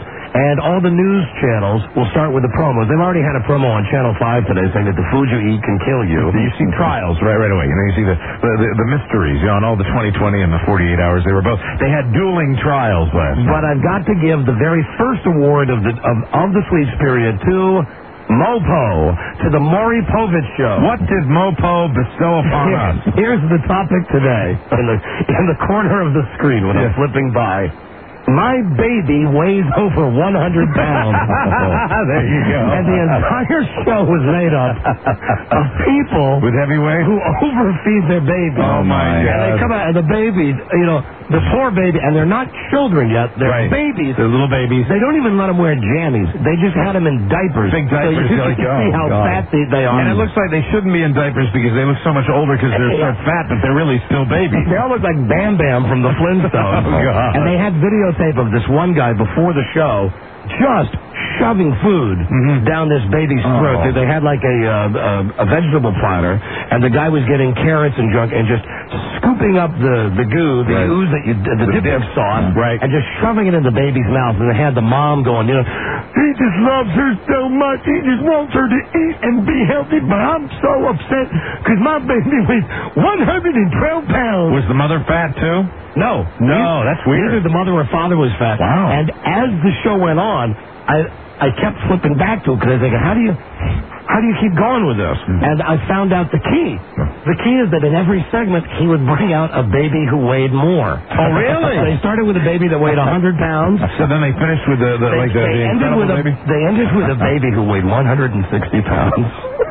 Speaker 1: and all the news channels will start with the promos. They've already had a promo on Channel five today saying that the food you eat can kill you.
Speaker 2: You see trials right right away. You know, you see the the, the, the mysteries, you know, on all the twenty twenty and the forty-eight hours. They were both, they had dueling trials last night.
Speaker 1: But I've got to give the very first award of the of, of the sweeps period to Mopo, to the Maury Povich Show.
Speaker 2: What did Mopo bestow upon us?
Speaker 1: Here's the topic today in the in the corner of the screen when I'm flipping by. My baby weighs over one hundred pounds.
Speaker 2: There you go.
Speaker 1: And the entire show was made up of people
Speaker 2: with heavyweight
Speaker 1: who overfeed their babies.
Speaker 2: Oh, my God.
Speaker 1: And they come out, and the babies, you know, the poor baby, and they're not children yet. They're
Speaker 2: right.
Speaker 1: babies.
Speaker 2: They're little babies.
Speaker 1: They don't even let them wear jammies. They just had them in diapers.
Speaker 2: Big diapers.
Speaker 1: So you
Speaker 2: like,
Speaker 1: can
Speaker 2: oh,
Speaker 1: see how
Speaker 2: God.
Speaker 1: fat they, they are.
Speaker 2: And it looks like they shouldn't be in diapers because they look so much older because they're so fat, but they're really still babies.
Speaker 1: They all look like Bam Bam from the Flintstones.
Speaker 2: Oh, God.
Speaker 1: And they had videotape of this one guy before the show just shoving food
Speaker 2: mm-hmm.
Speaker 1: down this baby's throat.
Speaker 2: Oh.
Speaker 1: They had like a, uh, a a vegetable platter, and the guy was getting carrots and junk and just scooping up the, the goo, the
Speaker 2: right.
Speaker 1: ooze that you, the, the dipping sauce,
Speaker 2: right.
Speaker 1: and just shoving it in the baby's mouth. And they had the mom going, you know, he just loves her so much. He just wants her to eat and be healthy, but I'm so upset because my baby weighs one hundred twelve pounds.
Speaker 2: Was the mother fat, too?
Speaker 1: No.
Speaker 2: No,
Speaker 1: neither,
Speaker 2: that's weird.
Speaker 1: Neither the mother or father was fat.
Speaker 2: Wow.
Speaker 1: And as the show went on, I I kept flipping back to it because I was thinking, how do you how do you keep going with this? Mm-hmm. And I found out the key. The key is that in every segment, he would bring out a baby who weighed more.
Speaker 2: Oh, really?
Speaker 1: They started with a baby that weighed one hundred pounds.
Speaker 2: So then they finished with the, the
Speaker 1: They,
Speaker 2: like the,
Speaker 1: they
Speaker 2: the
Speaker 1: ended with a
Speaker 2: baby?
Speaker 1: they ended with a baby who weighed one hundred sixty pounds.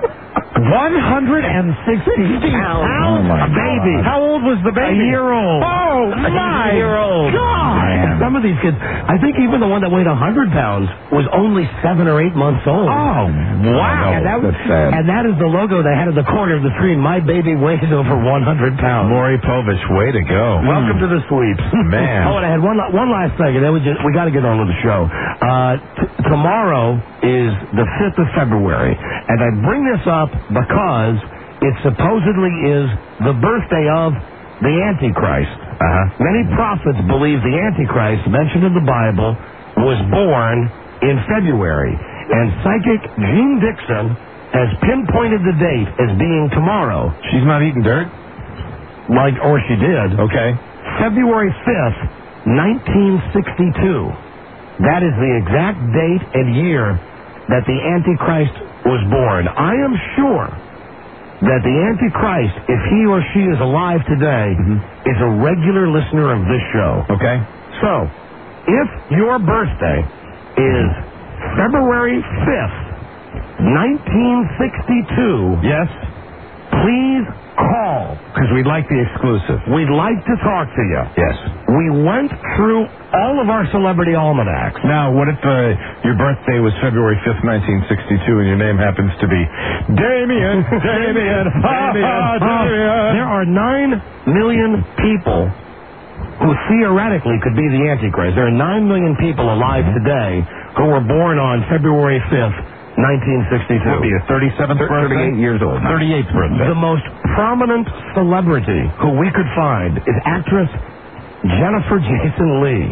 Speaker 1: one hundred sixty pounds.
Speaker 2: Oh, my
Speaker 1: a baby.
Speaker 2: God.
Speaker 1: How old was the baby? A year old.
Speaker 2: Oh,
Speaker 1: my
Speaker 2: a year old.
Speaker 1: God.
Speaker 2: Man.
Speaker 1: Some of these kids, I think even the one that weighed one hundred pounds was only seven or eight months old.
Speaker 2: Oh, wow.
Speaker 1: And that, was,
Speaker 2: That's sad.
Speaker 1: and that is the logo they had in the corner of the screen. My baby weighs over one hundred pounds.
Speaker 2: Maury Povich, way to go.
Speaker 1: Welcome to the sweeps.
Speaker 2: Man.
Speaker 1: Oh, and I had one one last thing, and then we just we got to get on with the show. Uh, t- tomorrow is the fifth of February, and I bring this up because it supposedly is the birthday of the Antichrist.
Speaker 2: Uh-huh.
Speaker 1: Many prophets believe the Antichrist mentioned in the Bible was born in February, and psychic Jean Dixon has pinpointed the date as being tomorrow.
Speaker 2: She's not eating dirt?
Speaker 1: Like, or she did.
Speaker 2: Okay.
Speaker 1: February fifth, nineteen sixty-two. That is the exact date and year that the Antichrist was born. I am sure that the Antichrist, if he or she is alive today, mm-hmm. is a regular listener of this show.
Speaker 2: Okay.
Speaker 1: So, if your birthday is February fifth, nineteen sixty-two,
Speaker 2: yes,
Speaker 1: please call.
Speaker 2: Because we'd like the exclusive.
Speaker 1: We'd like to talk to you.
Speaker 2: Yes.
Speaker 1: We went through all of our celebrity almanacs.
Speaker 2: Now, what if uh, your birthday was February fifth, nineteen sixty-two, and your name happens to be Damien, Damien, Damien, Damien.
Speaker 1: There are nine million people who theoretically could be the Antichrist. There are nine million people alive today who were born on February fifth, nineteen sixty-two.
Speaker 2: Would be a thirty-seventh birthday?
Speaker 1: thirty-eight years old.
Speaker 2: thirty-eighth birthday.
Speaker 1: The most prominent celebrity who we could find is actress Jennifer Jason Leigh.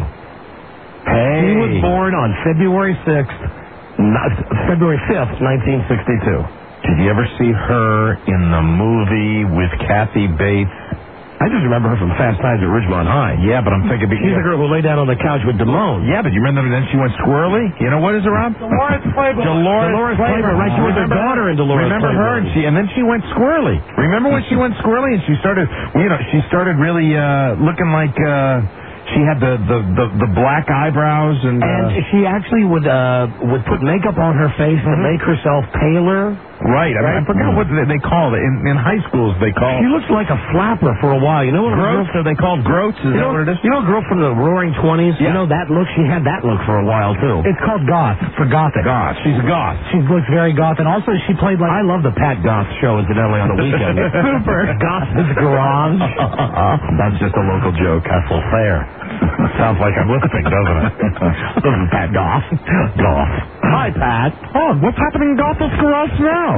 Speaker 2: Hey.
Speaker 1: She was born on February sixth, February fifth, nineteen sixty-two.
Speaker 2: Did you ever see her in the movie with Kathy Bates?
Speaker 1: I just remember her from Fast Times at Ridgemont High.
Speaker 2: Yeah, but I'm thinking...
Speaker 1: She's the girl who lay down on the couch with Damone.
Speaker 2: Yeah, but you remember then she went squirrely? You know what is her Rob?
Speaker 6: Dolores Claiborne.
Speaker 2: Dolores,
Speaker 1: Dolores Claiborne, right? She was her daughter in Dolores
Speaker 2: Remember
Speaker 1: Claiborne.
Speaker 2: her? And, she, and then she went squirrely. Remember when she went squirrely and she started, you know, she started really uh, looking like... Uh, she had the, the, the, the black eyebrows and... Uh,
Speaker 1: and she actually would uh, would put makeup on her face to make herself paler.
Speaker 2: Right. I, mean, I forgot what they, they call it. In, in high schools, they call...
Speaker 1: She looks like a flapper for a while. You know what?
Speaker 2: Groats? Are they called groats? Is
Speaker 1: you
Speaker 2: that
Speaker 1: know,
Speaker 2: what it is?
Speaker 1: You know a girl from the Roaring Twenties?
Speaker 2: Yeah.
Speaker 1: You know that look? She had that look for a while, too.
Speaker 4: It's called goth, for gothic.
Speaker 2: Goth. She's a goth.
Speaker 4: She looks very goth, and also she played like...
Speaker 1: I love the Pat Goth show, incidentally, on the weekend.
Speaker 4: Super.
Speaker 1: Goth's Garage. That's just a local joke. Castle Fair. Sounds like I'm listening, doesn't it? This is Pat Goth. Goth. Hi, Pat.
Speaker 4: Oh, what's happening in Gotham's Garage now?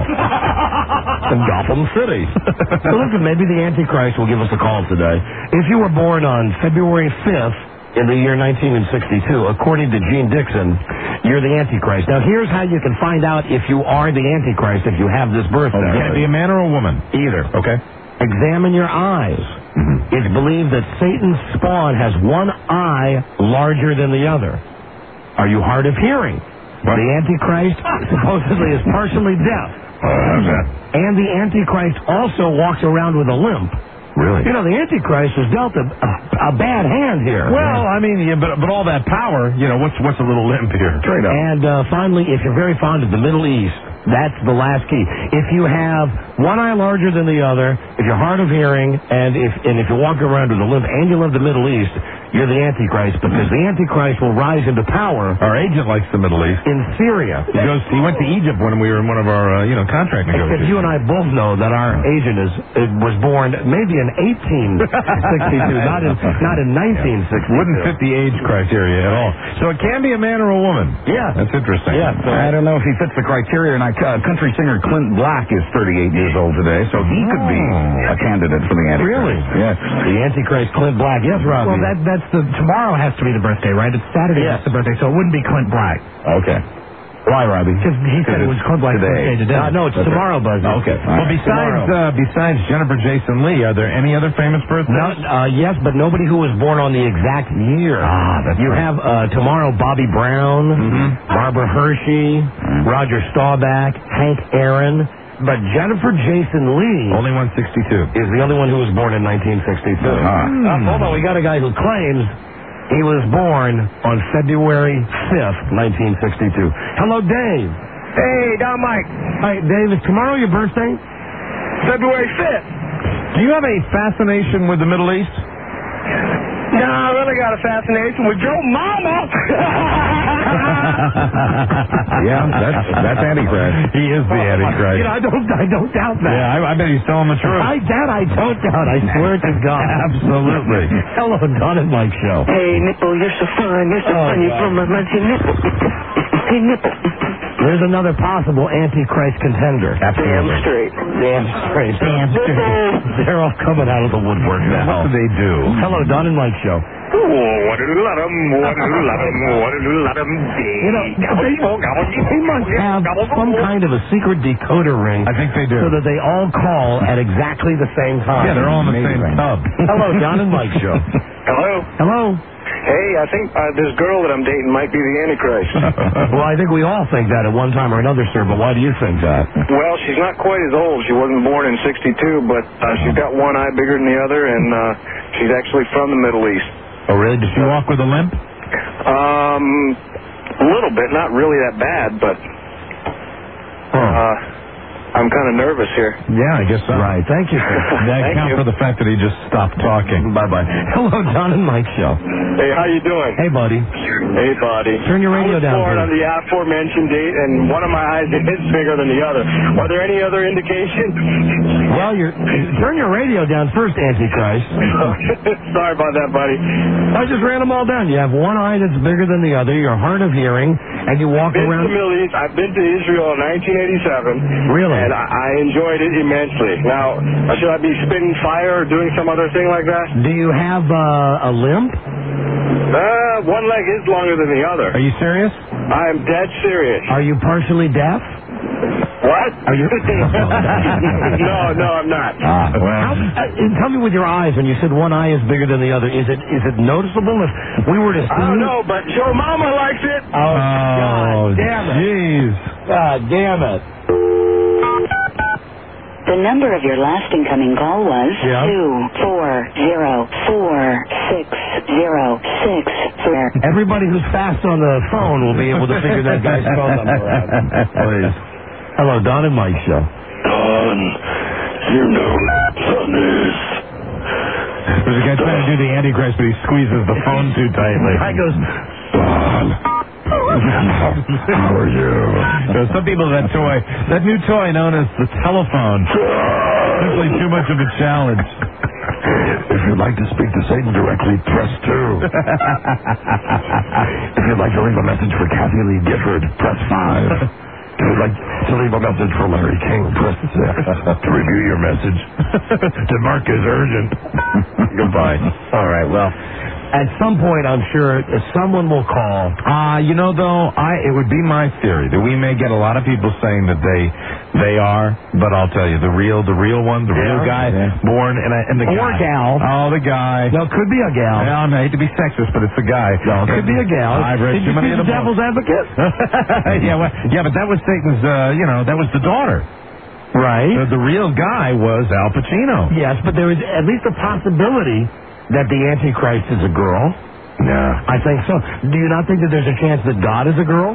Speaker 1: In Gotham City. So listen, maybe the Antichrist will give us a call today. If you were born on February fifth, in the year nineteen sixty-two, according to Gene Dixon, you're the Antichrist. Now, here's how you can find out if you are the Antichrist if you have this birthday.
Speaker 2: Oh, can it be a man or a woman?
Speaker 1: Either.
Speaker 2: Okay.
Speaker 1: Examine your eyes. Mm-hmm. It's believed that Satan's spawn has one eye larger than the other. Are you hard of hearing? What? The Antichrist supposedly is partially deaf.
Speaker 2: Oh, how's that?
Speaker 1: And the Antichrist also walks around with a limp.
Speaker 2: Really?
Speaker 1: You know, the Antichrist was dealt a, a, a bad hand here.
Speaker 2: Well, I mean, yeah, but but all that power, you know, what's what's a little limp here?
Speaker 1: Straight up. And uh, finally, if you're very fond of the Middle East, that's the last key. If you have one eye larger than the other, if you're hard of hearing, and if and if you walk around with a limp, and you love the Middle East, you're the Antichrist, because the Antichrist will rise into power.
Speaker 2: Our agent likes the Middle East.
Speaker 1: In Syria.
Speaker 2: He goes. He went to Egypt when we were in one of our, uh, you know, contract negotiations.
Speaker 1: Except you and I both know that our agent is it was born maybe in eighteen sixty-two, not in not in nineteen sixty-two.
Speaker 2: Wouldn't fit the age criteria at all. So it can be a man or a woman.
Speaker 1: Yeah,
Speaker 2: that's interesting.
Speaker 1: Yeah, so
Speaker 8: I don't know if he fits the criteria. And I, uh, country singer Clint Black is thirty-eight years old today, so he could be a candidate for the Antichrist.
Speaker 1: Really?
Speaker 8: Yes.
Speaker 1: The Antichrist, Clint Black. Yes, Robbie.
Speaker 4: Well, that that's the tomorrow has to be the birthday, right? It's Saturday.
Speaker 1: Yes.
Speaker 4: That's the birthday, so it wouldn't be Clint Black.
Speaker 8: Okay. Why, Robbie?
Speaker 4: Because he said it was Clint Black's birthday today.
Speaker 1: Uh, no, it's
Speaker 8: That's
Speaker 1: tomorrow,
Speaker 8: right.
Speaker 1: Buzzy.
Speaker 8: Okay.
Speaker 2: Well,
Speaker 8: right.
Speaker 2: besides uh, besides Jennifer Jason Leigh, are there any other famous birthdays?
Speaker 1: No, uh, yes, but nobody who was born on the exact year.
Speaker 2: Ah, that's
Speaker 1: You
Speaker 2: right.
Speaker 1: have uh, tomorrow Bobby Brown,
Speaker 2: Mm-hmm.
Speaker 1: Barbara Hershey,
Speaker 2: Mm-hmm.
Speaker 1: Roger Staubach, Hank Aaron, but Jennifer Jason Leigh
Speaker 2: Only one sixty-two.
Speaker 1: is the only one who was born in nineteen sixty-two.
Speaker 2: Ah.
Speaker 1: Uh, hold on, we got a guy who claims he was born on February fifth, nineteen sixty-two. Hello, Dave.
Speaker 6: Hey, Don Mike.
Speaker 1: Hi, Dave, is tomorrow your birthday?
Speaker 6: February fifth.
Speaker 2: Do you have a fascination with the Middle East?
Speaker 6: No, I really got a fascination with Joe Mama.
Speaker 8: Yeah, that's that's Antichrist.
Speaker 2: He is the Antichrist.
Speaker 1: You know, I don't, I don't doubt that.
Speaker 2: Yeah, I, I bet he's telling the truth.
Speaker 1: I that I don't doubt. I swear to God.
Speaker 2: Absolutely.
Speaker 1: Hello, Don and Mike Show.
Speaker 6: Hey, Nipple, you're so fine. You're so
Speaker 1: Oh,
Speaker 6: fine. You
Speaker 1: God.
Speaker 6: from my munchie nipple. Hey, Nipple.
Speaker 1: There's another possible Antichrist contender.
Speaker 6: Damn straight.
Speaker 1: Damn straight. Damn straight. They're all coming out of the woodwork now.
Speaker 2: What do they do?
Speaker 1: Hello, Don and Mike Show.
Speaker 3: Oh, what a lot of 'em, what a lot of 'em, what a lot of 'em.
Speaker 1: You know, they, they must have some kind of a secret decoder ring.
Speaker 2: I think they do.
Speaker 1: So that they all call at exactly the same time.
Speaker 2: Yeah, they're all in the same
Speaker 1: Amazing.
Speaker 2: tub.
Speaker 1: Hello, Don and Mike Show.
Speaker 3: Hello?
Speaker 1: Hello.
Speaker 3: Hey, I think uh, this girl that I'm dating might be the Antichrist.
Speaker 1: Well, I think we all think that at one time or another, sir, but why do you think that?
Speaker 3: Well, she's not quite as old. She wasn't born in sixty-two, but uh, she's got one eye bigger than the other, and uh, she's actually from the Middle East.
Speaker 2: Oh, really? Does she walk with a limp?
Speaker 3: Um, a little bit, not really that bad, but uh, I'm kind of nervous here.
Speaker 2: Yeah, I guess so.
Speaker 1: Right. Thank you, sir.
Speaker 2: That
Speaker 3: Thank
Speaker 2: counts
Speaker 3: you.
Speaker 2: for the fact that he just stopped talking.
Speaker 1: Bye-bye. Hello, Don and Mike Show.
Speaker 3: Hey, how you doing?
Speaker 1: Hey, buddy.
Speaker 3: Hey, buddy.
Speaker 1: Turn your radio
Speaker 3: I was
Speaker 1: down,
Speaker 3: born
Speaker 1: please.
Speaker 3: on the aforementioned date, and one of my eyes is bigger than the other. Are there any other indications?
Speaker 1: Well, you're turn your radio down first, Antichrist.
Speaker 3: Sorry about that, buddy.
Speaker 1: I just ran them all down. You have one eye that's bigger than the other. You're hard of hearing, and you walk
Speaker 3: Been to
Speaker 1: around.
Speaker 3: the Middle East. I've been to Israel in nineteen eighty-seven.
Speaker 1: Really?
Speaker 3: And I, I enjoyed it immensely. Now, uh, should I be spitting fire or doing some other thing like that?
Speaker 1: Do you have uh, a limp?
Speaker 3: Uh, one leg is longer than the other.
Speaker 2: Are you serious?
Speaker 3: I am dead serious.
Speaker 1: Are you partially deaf?
Speaker 3: What?
Speaker 1: Are you?
Speaker 3: no, no, I'm not.
Speaker 2: Ah, well.
Speaker 1: How, uh, tell me with your eyes. When you said one eye is bigger than the other, is it is it noticeable if we were to see?
Speaker 3: I don't
Speaker 1: you-
Speaker 3: know, but your mama likes it.
Speaker 1: Oh, God damn it!
Speaker 2: Jeez.
Speaker 1: God damn it!
Speaker 9: The number of your last incoming call was
Speaker 1: Yeah.
Speaker 9: two four zero four six zero six.
Speaker 1: Everybody who's fast on the phone will be able to figure that guy's phone number out. Please. Hello, Don and Mike Show.
Speaker 3: Don, you know son is.
Speaker 2: There's a guy trying to do the Antichrist, but he squeezes the phone too tightly.
Speaker 1: Guy goes.
Speaker 2: Don. How are you? So some people, that toy, that new toy known as the telephone, simply too much of a challenge.
Speaker 5: If you'd like to speak to Satan directly, press two. If you'd like to leave a message for Kathy Lee Gifford, press five. If you'd like to leave a message for Larry King, press six. To review your message, to mark as urgent. Goodbye.
Speaker 1: All right. Well, at some point, I'm sure someone will call.
Speaker 2: Uh, you know, though, I it would be my theory that we may get a lot of people saying that they they are, but I'll tell you, the real the real one, the real
Speaker 1: Yeah.
Speaker 2: guy,
Speaker 1: Yeah.
Speaker 2: born and, I- and the
Speaker 1: Or
Speaker 2: guy.
Speaker 1: gal.
Speaker 2: Oh, the guy.
Speaker 1: No, it could be a gal.
Speaker 2: Well, I hate to be sexist, but it's the guy.
Speaker 1: No, it could be a gal.
Speaker 2: I've read
Speaker 1: Did
Speaker 2: too
Speaker 1: you
Speaker 2: many
Speaker 1: see
Speaker 2: of
Speaker 1: the
Speaker 2: the
Speaker 1: Devil's Advocate?
Speaker 2: yeah, well, yeah, but that was Satan's, uh, you know, that was the daughter.
Speaker 1: Right.
Speaker 2: The, the real guy was Al Pacino.
Speaker 1: Yes, but there is at least a possibility that the Antichrist is a girl.
Speaker 2: Yeah.
Speaker 1: I think so. Do you not think that there's a chance that God is a girl?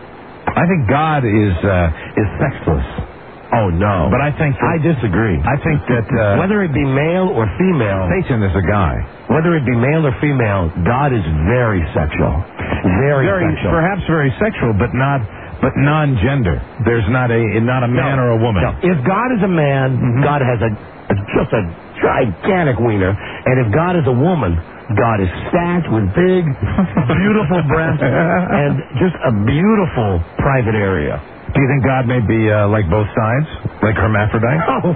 Speaker 2: I think God is uh, is sexless.
Speaker 1: Oh, no.
Speaker 2: But I think that,
Speaker 1: I disagree.
Speaker 2: I think that uh,
Speaker 1: Whether it be male or female,
Speaker 2: Satan is a guy.
Speaker 1: whether it be male or female, God is very sexual. Very,
Speaker 2: Very,
Speaker 1: sexual.
Speaker 2: perhaps very sexual, but not, but non-gender. There's not a not a man
Speaker 1: No,
Speaker 2: or a woman.
Speaker 1: no. If God is a man, God has a, a just a gigantic wiener, and if God is a woman, God is stacked with big, beautiful breasts and just a beautiful private area.
Speaker 2: Do you think God may be uh, like both sides, like hermaphrodite?
Speaker 1: Oh.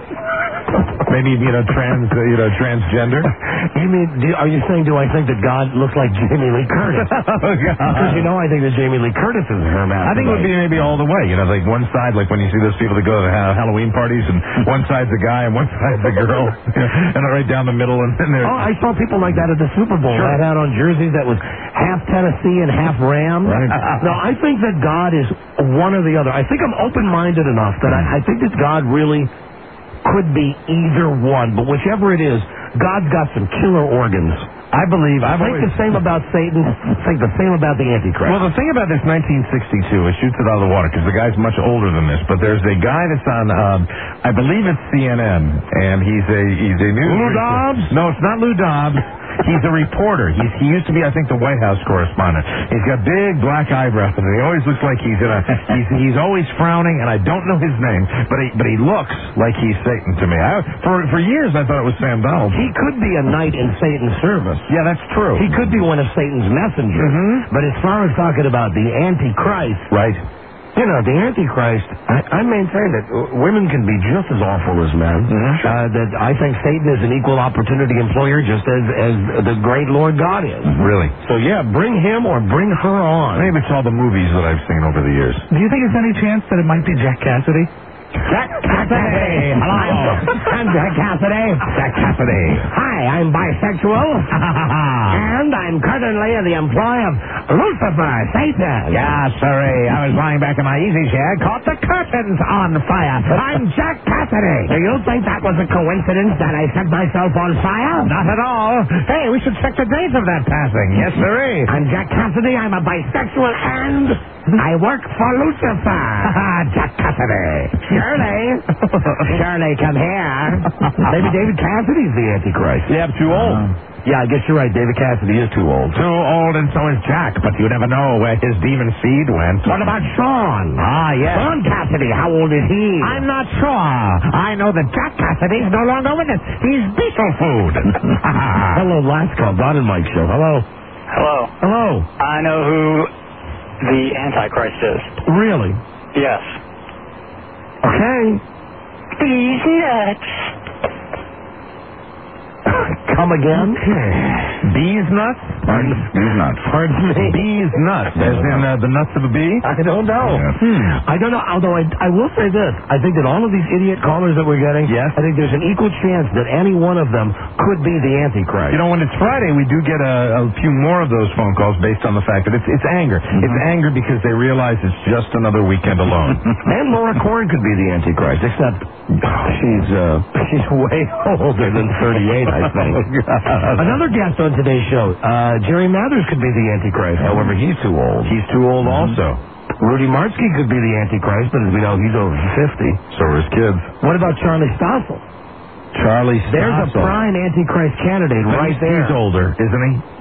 Speaker 2: Maybe you know trans, uh, you know transgender.
Speaker 1: You mean? Do, are you saying? Do I think that God looks like Jamie Lee Curtis?
Speaker 2: Oh, God.
Speaker 1: Because you know, I think that Jamie Lee Curtis is a hermaphrodite.
Speaker 2: I think it would be maybe all the way. You know, like one side, like when you see those people that go to ha- Halloween parties, and one side's a guy and one side's a girl, and right down the middle, and then there's.
Speaker 1: Oh, I saw people like that at the Super Bowl.
Speaker 2: Sure.
Speaker 1: That had on jerseys that was half Tennessee and half Rams.
Speaker 2: Right.
Speaker 1: No, I think that God is one or the other. I think I'm open-minded enough that I, I think that God really could be either one, but whichever it is, God's got some killer organs.
Speaker 2: I believe. I've
Speaker 1: Think
Speaker 2: always.
Speaker 1: the same about Satan. Think the same about the Antichrist.
Speaker 2: Well, the thing about this nineteen sixty-two, it shoots it out of the water because the guy's much older than this. But there's a guy that's on, um, I believe it's C N N, and he's a he's a news.
Speaker 1: Lou Dobbs?
Speaker 2: No, it's not Lou Dobbs. He's a reporter. He's he used to be, I think, the White House correspondent. He's got big black eyebrows, and he always looks like he's in a. He's he's always frowning, and I don't know his name, but he but he looks like he's Satan to me. I, for for years, I thought it was Sam Donald.
Speaker 1: He could be a knight in Satan's service.
Speaker 2: Yeah, that's true.
Speaker 1: He could be one of Satan's messengers.
Speaker 2: Mhm.
Speaker 1: But as far as talking about the Antichrist,
Speaker 2: Right.
Speaker 1: you know, the Antichrist, I, I maintain that uh, women can be just as awful as men.
Speaker 2: Mhm.
Speaker 1: Uh, that I think Satan is an equal opportunity employer just as, as the great Lord God is.
Speaker 2: Really.
Speaker 1: So, yeah, bring him or bring her on.
Speaker 2: Maybe it's all the movies that I've seen over the years.
Speaker 4: Do you think there's any chance that it might be Jack Cassidy?
Speaker 1: Jack Cassidy! Hello! I'm Jack Cassidy.
Speaker 2: Jack Cassidy.
Speaker 1: Hi, I'm bisexual. And I'm currently in the employ of Lucifer, Satan.
Speaker 2: Yeah, sorry. I was lying back in my easy chair, caught the curtains on fire.
Speaker 1: I'm Jack Cassidy. Do you think that was a coincidence that I set myself on fire?
Speaker 2: Not at all. Hey, we should check the dates of that passing. Yes, sirree.
Speaker 1: I'm Jack Cassidy. I'm a bisexual and I work for Lucifer.
Speaker 2: Jack Cassidy.
Speaker 1: Shirley. Shirley, come here. Maybe David Cassidy's the Antichrist.
Speaker 2: Yeah, too old.
Speaker 1: Yeah, I guess you're right. David Cassidy is too old.
Speaker 2: Too old, and so is Jack, but you never know where his demon seed went.
Speaker 1: What about Sean?
Speaker 2: Ah, yes.
Speaker 1: Sean Cassidy, how old is he?
Speaker 2: I'm not sure. I know that Jack Cassidy is no longer with us. He's beetle food.
Speaker 1: Hello, last call. Don and Mike show. Hello.
Speaker 10: Hello.
Speaker 1: Hello.
Speaker 10: I know who the Antichrist is.
Speaker 1: Really?
Speaker 10: Yes.
Speaker 1: Okay.
Speaker 9: These nuts.
Speaker 1: Come again?
Speaker 2: Bees nuts?
Speaker 8: Pardon? Bees nuts.
Speaker 1: Pardon me?
Speaker 2: Bees nuts. As in uh, the nuts of a bee?
Speaker 1: I don't know.
Speaker 8: Yes.
Speaker 1: Hmm. I don't know. Although I, I will say this. I think that all of these idiot callers that we're getting,
Speaker 2: Yes.
Speaker 1: I think there's an equal chance that any one of them could be the Antichrist.
Speaker 2: You know, when it's Friday, we do get a, a few more of those phone calls based on the fact that it's, it's anger. It's anger because they realize it's just another weekend alone.
Speaker 1: And Laura Corn could be the Antichrist, except she's uh, she's way older than thirty-eight, I think. Another guest on today's show, uh, Jerry Mathers could be the Antichrist. However, he's too old.
Speaker 2: He's too old also.
Speaker 1: Rudy Martzke could be the Antichrist, but as we know, he's over fifty.
Speaker 2: So are his kids.
Speaker 1: What about Charlie Stossel?
Speaker 2: Charlie
Speaker 1: There's a
Speaker 2: Stossel.
Speaker 1: prime Antichrist candidate right
Speaker 2: He's-
Speaker 1: there.
Speaker 2: He's older, isn't he?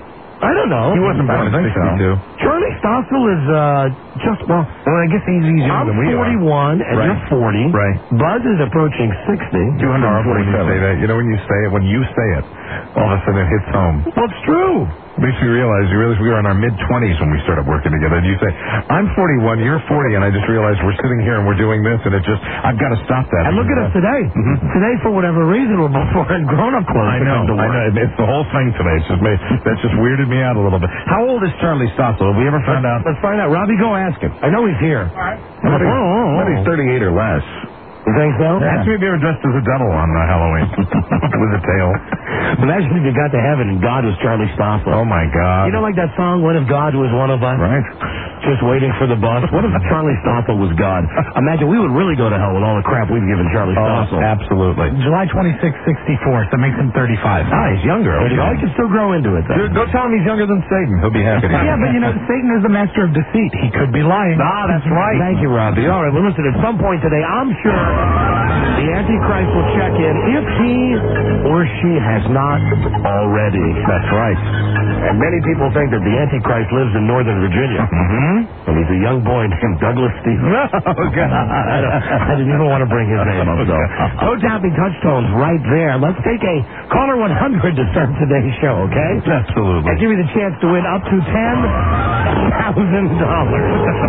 Speaker 1: I don't know.
Speaker 2: He wasn't born in sixty-two.
Speaker 1: Charlie Stossel is uh, just, well,
Speaker 2: Well, I guess he's easier
Speaker 1: I'm
Speaker 2: than we are.
Speaker 1: forty-one and
Speaker 2: Right.
Speaker 1: you're forty.
Speaker 2: Right.
Speaker 1: Buzz is approaching sixty.
Speaker 2: two hundred forty-seven. Say that. You know when you say it, when you say it, all of a sudden it hits home.
Speaker 1: Well, it's true.
Speaker 2: Makes me realize, you realize we were in our mid-twenties when we started working together. And you say, I'm forty-one, you're forty, and I just realized we're sitting here and we're doing this, and it just, I've got to stop that.
Speaker 1: And look at us today.
Speaker 2: Mm-hmm.
Speaker 1: Today, for whatever reason, we're both wearing grown-up clothes.
Speaker 2: I know, I know. It's the whole thing today. It's just made, that's just weirded me out a little bit. How old is Charlie Stossel? Have we ever found out?
Speaker 1: Let's find out. Robbie, go ask him. I know he's here.
Speaker 2: I bet he's, I bet he's thirty-eight or less.
Speaker 1: You think so?
Speaker 2: Ask me if you were dressed as a devil on uh, Halloween with a tail.
Speaker 1: Imagine if you got to heaven and God was Charlie Stossel.
Speaker 2: Oh, my God.
Speaker 1: You know, like that song, What If God Was One of Us?
Speaker 2: Right.
Speaker 1: Just waiting for the bus. What if Charlie Stossel was God? Imagine we would really go to hell with all the crap we've given Charlie Stossel.
Speaker 2: Oh, absolutely.
Speaker 4: July twenty-sixth, sixty-four, so makes him thirty-five.
Speaker 2: Ah, he's younger. Okay.
Speaker 1: I can still grow into it, then.
Speaker 2: Dude, go tell him he's younger than Satan. He'll be happy to hear
Speaker 4: Yeah, but you know, Satan is the master of deceit. He could be lying.
Speaker 1: Ah, that's right. Thank you, Robbie. All right, well, listen, at some point today, I'm sure the Antichrist will check in if he or she has not already.
Speaker 2: That's right.
Speaker 1: And many people think that the Antichrist lives in Northern Virginia.
Speaker 2: Mm-hmm.
Speaker 1: And he's a young boy named Douglas Stevens.
Speaker 2: Oh, God.
Speaker 1: I, don't, I didn't even want to bring his name up, though. Toe tapping touch tones right there. Let's take a caller one hundred to start today's show, okay?
Speaker 2: Absolutely.
Speaker 1: And give you the chance to win up to ten thousand dollars.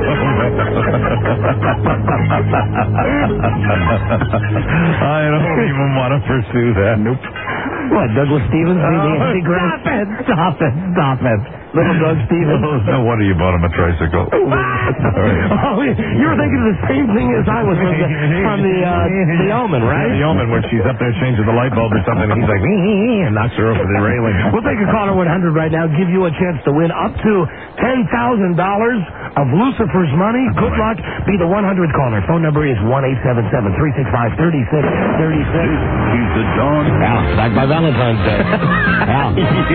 Speaker 2: I don't even want to pursue that. Nope.
Speaker 1: What, Douglas Stevens?
Speaker 2: Oh,
Speaker 1: the Antichrist?
Speaker 4: Stop it, stop it, stop it.
Speaker 1: Little Doug Stevens?
Speaker 2: No wonder you bought him a tricycle.
Speaker 1: Oh, you were thinking of the same thing as I was from the, from the, uh, the Omen, right?
Speaker 2: The Omen, when she's up there changing the light bulb or something, and he's like, and knocks her over the railing.
Speaker 1: We'll take a caller one hundred right now, give you a chance to win up to ten thousand dollars of Lucifer's money. Good luck. Be the one hundredth caller. Phone number is one eight seven seven, three six five, three six three six.
Speaker 8: He's the Don.
Speaker 1: Al, back by Valentine's Day. Al.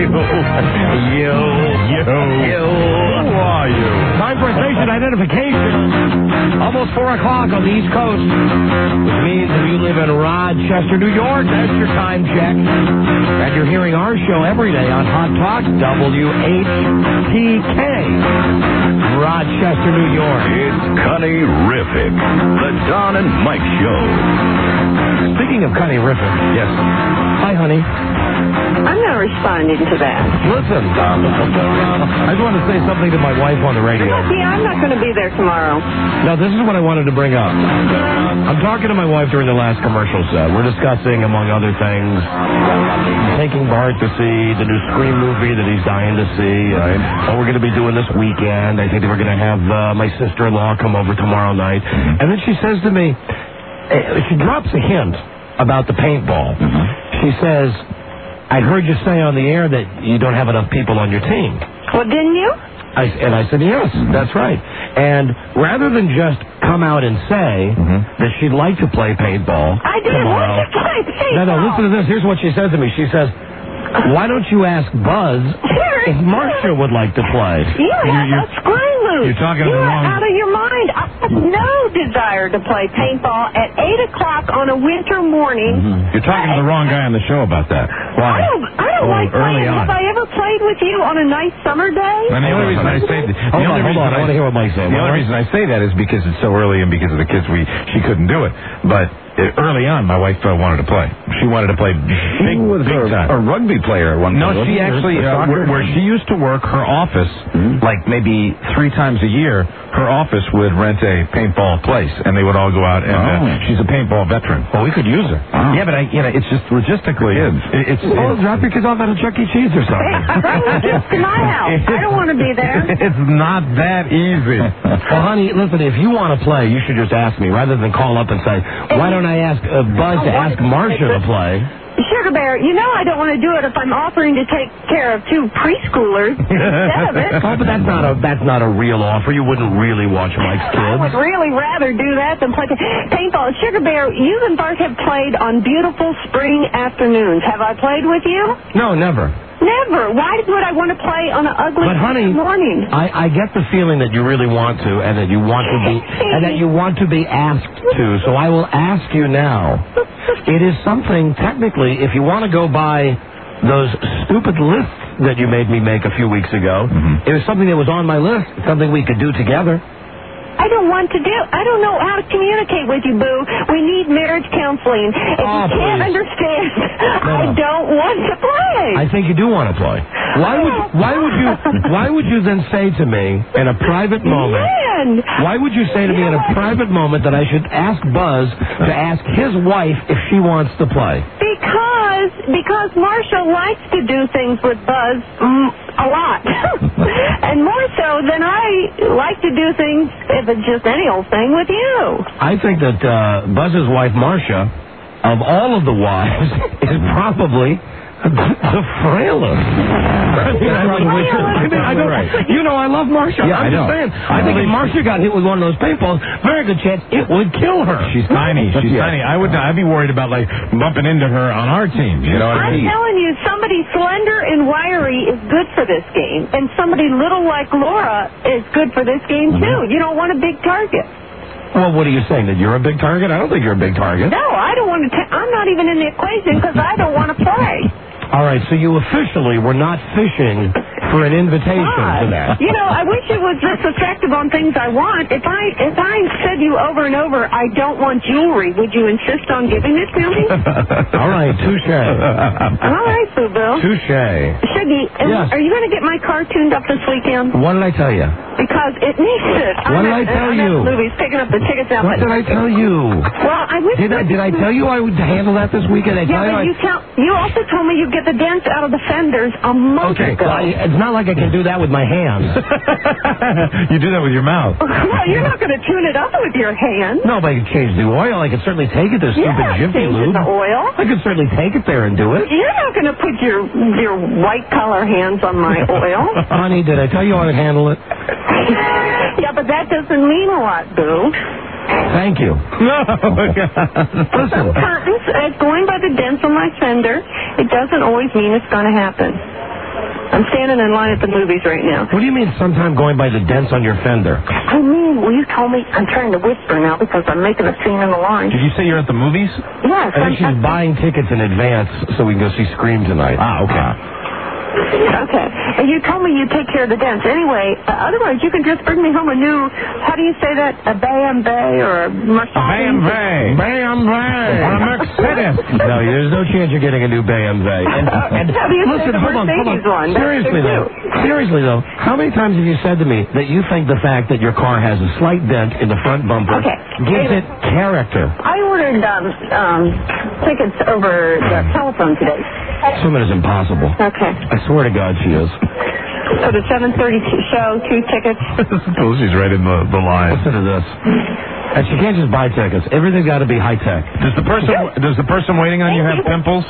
Speaker 2: You. You. You. Who are you?
Speaker 1: Time for station identification. Almost four o'clock on the East Coast, which means if you live in Rochester, New York, that's your time check. And you're hearing our show every day on Hot Talk, W H T K, Rochester, New York.
Speaker 8: It's Connie-rific, the Don and Mike Show.
Speaker 1: Speaking of Connie-rific,
Speaker 2: Yes.
Speaker 1: hi, honey.
Speaker 11: I'm not responding to that.
Speaker 1: Listen, I just want to say something to my wife on the radio.
Speaker 11: Yeah, I'm not going to be there tomorrow.
Speaker 1: Now, this is what I wanted to bring up. I'm talking to my wife during the last commercial set. We're discussing, among other things, taking Bart to see the new Scream movie that he's dying to see. Right. What we're going to be doing this weekend. I think that we're going to have uh, my sister-in-law come over tomorrow night. And then she says to me, she drops a hint about the paintball.
Speaker 8: Mm-hmm.
Speaker 1: She says, I heard you say on the air that you don't have enough people on your team.
Speaker 11: Well, didn't you?
Speaker 1: I, and I said, yes, that's right. And rather than just come out and say
Speaker 8: Mm-hmm.
Speaker 1: that she'd like to play paintball
Speaker 11: I didn't
Speaker 1: tomorrow.
Speaker 11: want to play paintball.
Speaker 1: No, no, listen to this. Here's what she says to me. She says, why don't you ask Buzz if Marcia would like to play?
Speaker 11: You have a screw loose.
Speaker 2: You're talking to
Speaker 11: you
Speaker 2: the
Speaker 11: are
Speaker 2: wrong-
Speaker 11: out of your mind. I have no desire to play paintball at eight o'clock on a winter morning.
Speaker 2: Mm-hmm. You're talking to the wrong guy on the show about that. Why?
Speaker 11: I don't, I don't
Speaker 2: Oh,
Speaker 11: like
Speaker 2: early
Speaker 11: playing.
Speaker 2: on.
Speaker 11: Have I ever played with you on a nice summer day?
Speaker 2: And the only reason I say that, the
Speaker 1: Hold on,
Speaker 2: only
Speaker 1: hold
Speaker 2: reason
Speaker 1: on. I want to hear what Mike said.
Speaker 2: The only reason I say that is because it's so early and because of the kids, we she couldn't do it. But uh, early on, my wife uh, wanted to play. She wanted to play big,
Speaker 8: was
Speaker 2: big
Speaker 8: a,
Speaker 2: time.
Speaker 8: a rugby player at one
Speaker 2: No,
Speaker 8: point.
Speaker 2: she
Speaker 8: wasn't
Speaker 2: actually,
Speaker 8: she?
Speaker 2: uh,
Speaker 8: Soccer?
Speaker 2: where, where she used to work, her office,
Speaker 8: Mhm.
Speaker 2: like maybe three times a year, her office would rent a paintball place, and they would all go out, and
Speaker 8: Oh.
Speaker 2: uh, she's a paintball veteran. Well, we could use her.
Speaker 8: Wow.
Speaker 2: Yeah, but I, you know, it's just logistically,
Speaker 8: Kids.
Speaker 2: it, it's,
Speaker 1: Well,
Speaker 2: it's
Speaker 1: drop your kids off at a Chuck E. Cheese or something.
Speaker 11: Bring the kids to my house. I don't want to be there.
Speaker 2: It's not that easy.
Speaker 1: Well, honey, listen, if you want to play, you should just ask me rather than call up and say, why don't I ask uh, Buzz to ask Marcia to play?
Speaker 11: Sugar Bear, you know I don't want to do it if I'm offering to take care of two preschoolers instead of it.
Speaker 1: Oh, but that's not a that's not a real offer. You wouldn't really watch Mike's
Speaker 11: I would
Speaker 1: kids.
Speaker 11: really rather do that than play paintball. Sugar Bear, you and Bart have played on beautiful spring afternoons. Have I played with you?
Speaker 1: No, never.
Speaker 11: Never. Why would I want to play on an ugly
Speaker 1: But honey,
Speaker 11: morning?
Speaker 1: I, I get the feeling that you really want to, and that you want to be, and that you want to be asked to. So I will ask you now. It is something technically, if you want to go by those stupid lists that you made me make a few weeks ago.
Speaker 8: Mm-hmm.
Speaker 1: It was something that was on my list, something we could do together.
Speaker 11: I don't want to do. I don't know how to communicate with you, Boo. We need marriage counseling. If
Speaker 1: Oh,
Speaker 11: you can't
Speaker 1: please.
Speaker 11: understand,
Speaker 1: No,
Speaker 11: I
Speaker 1: no.
Speaker 11: don't want to play.
Speaker 1: I think you do want to play. Why would why would you why would you then say to me in a private moment?
Speaker 11: Man.
Speaker 1: Why would you say to me in a private moment that I should ask Buzz to ask his wife if she wants to play?
Speaker 11: Because because Marsha likes to do things with Buzz mm, a lot, and more so than I like to do things if it's just any old thing with you.
Speaker 1: I think that uh, Buzz's wife Marcia, of all of the wives, is probably the frailest. I mean, I, mean, I, mean, I don't, you know, I love Marcia.
Speaker 8: Yeah,
Speaker 1: I'm
Speaker 8: I
Speaker 1: just
Speaker 8: know.
Speaker 1: saying. I think if Marcia got hit with one of those paintballs, very good chance it would kill her.
Speaker 2: She's tiny. She's
Speaker 8: Yeah.
Speaker 2: tiny. I would. I'd be worried about like bumping into her on our team. You know what I
Speaker 11: I'm
Speaker 2: mean?
Speaker 11: telling you, somebody slender and wiry is good for this game, and somebody little like Laura is good for this game too. You don't want a big target.
Speaker 1: Well, what are you saying? That you're a big target? I don't think you're a big target.
Speaker 11: No, I don't want to. Ta- I'm not even in the equation because I don't want to play.
Speaker 1: All right, so you officially were not fishing for an invitation to
Speaker 11: God.
Speaker 1: that.
Speaker 11: You know, I wish it was this effective on things I want. If I if I said you over and over, I don't want jewelry, would you insist on giving it to me?
Speaker 1: All right, touche.
Speaker 11: All right, Boo Boo.
Speaker 1: Touche.
Speaker 11: Shuggy, am-
Speaker 1: Yes.
Speaker 11: are you going to get my car tuned up this weekend?
Speaker 1: What did I tell you?
Speaker 11: Because it needs it.
Speaker 1: What did I tell
Speaker 11: I'm
Speaker 1: you?
Speaker 11: at the movies, picking up the tickets out.
Speaker 1: What did I tell you?
Speaker 11: Well, I wish.
Speaker 1: Did I, did I tell you I would handle that this weekend? I
Speaker 11: Yeah,
Speaker 1: tell you
Speaker 11: but
Speaker 1: I...
Speaker 11: you tell. You also told me you'd get the dents out of the fenders a month
Speaker 1: Okay,
Speaker 11: ago.
Speaker 1: well, I- it's not like I can do that with my hands.
Speaker 2: You do that with your mouth.
Speaker 11: Well, you're not going to tune it up with your hand.
Speaker 1: No, but I could change the oil. I could certainly take it to stupid
Speaker 11: Yeah,
Speaker 1: Jiffy
Speaker 11: changing
Speaker 1: Lube.
Speaker 11: the oil.
Speaker 1: I could certainly take it there and do it.
Speaker 11: You're not going to put your your white collar hands on my oil.
Speaker 1: Honey, did I tell you I would handle it?
Speaker 11: Yeah, but that doesn't mean a lot, Boo.
Speaker 1: Thank you.
Speaker 2: No.
Speaker 1: Listen,
Speaker 11: Sometimes, uh, going by the dents on my fender, it doesn't always mean it's going to happen. I'm standing in line at the movies right now.
Speaker 1: what do you mean sometime going by the dents on your fender?
Speaker 11: I mean, well, you told me I'm trying to whisper now because I'm making a scene in the line.
Speaker 2: Did you say you're at the movies?
Speaker 11: Yes.
Speaker 1: I think she's
Speaker 11: I'm,
Speaker 1: buying tickets in advance so we can go see Scream tonight.
Speaker 2: Ah, okay.
Speaker 11: Okay. And you told me you'd take care of the dents. Anyway, uh, otherwise you can just bring me home a new, how do you say that, a B M W or a Mercedes?
Speaker 2: Bam Bang.
Speaker 1: Bam, bang.
Speaker 2: On a Mercedes.
Speaker 1: No, there's no chance you're getting a new B M W. And, and
Speaker 11: How do you say
Speaker 1: listen,
Speaker 11: the
Speaker 1: hold on, hold on.
Speaker 11: Mercedes one? That's
Speaker 1: Seriously
Speaker 11: good,
Speaker 1: though,
Speaker 11: too.
Speaker 1: seriously though, how many times have you said to me that you think the fact that your car has a slight dent in the front bumper
Speaker 11: Okay.
Speaker 1: gives
Speaker 11: Wait a
Speaker 1: it character?
Speaker 11: I ordered um, um, tickets over the telephone today.
Speaker 1: Some of it is impossible.
Speaker 11: Okay.
Speaker 1: I swear to God she is.
Speaker 11: So the seven thirty show, two tickets.
Speaker 2: Suppose she's right in the, the line.
Speaker 1: Listen to this. And she can't just buy tickets. Everything's got to be high tech.
Speaker 2: Does the person does the person waiting on you have pimples?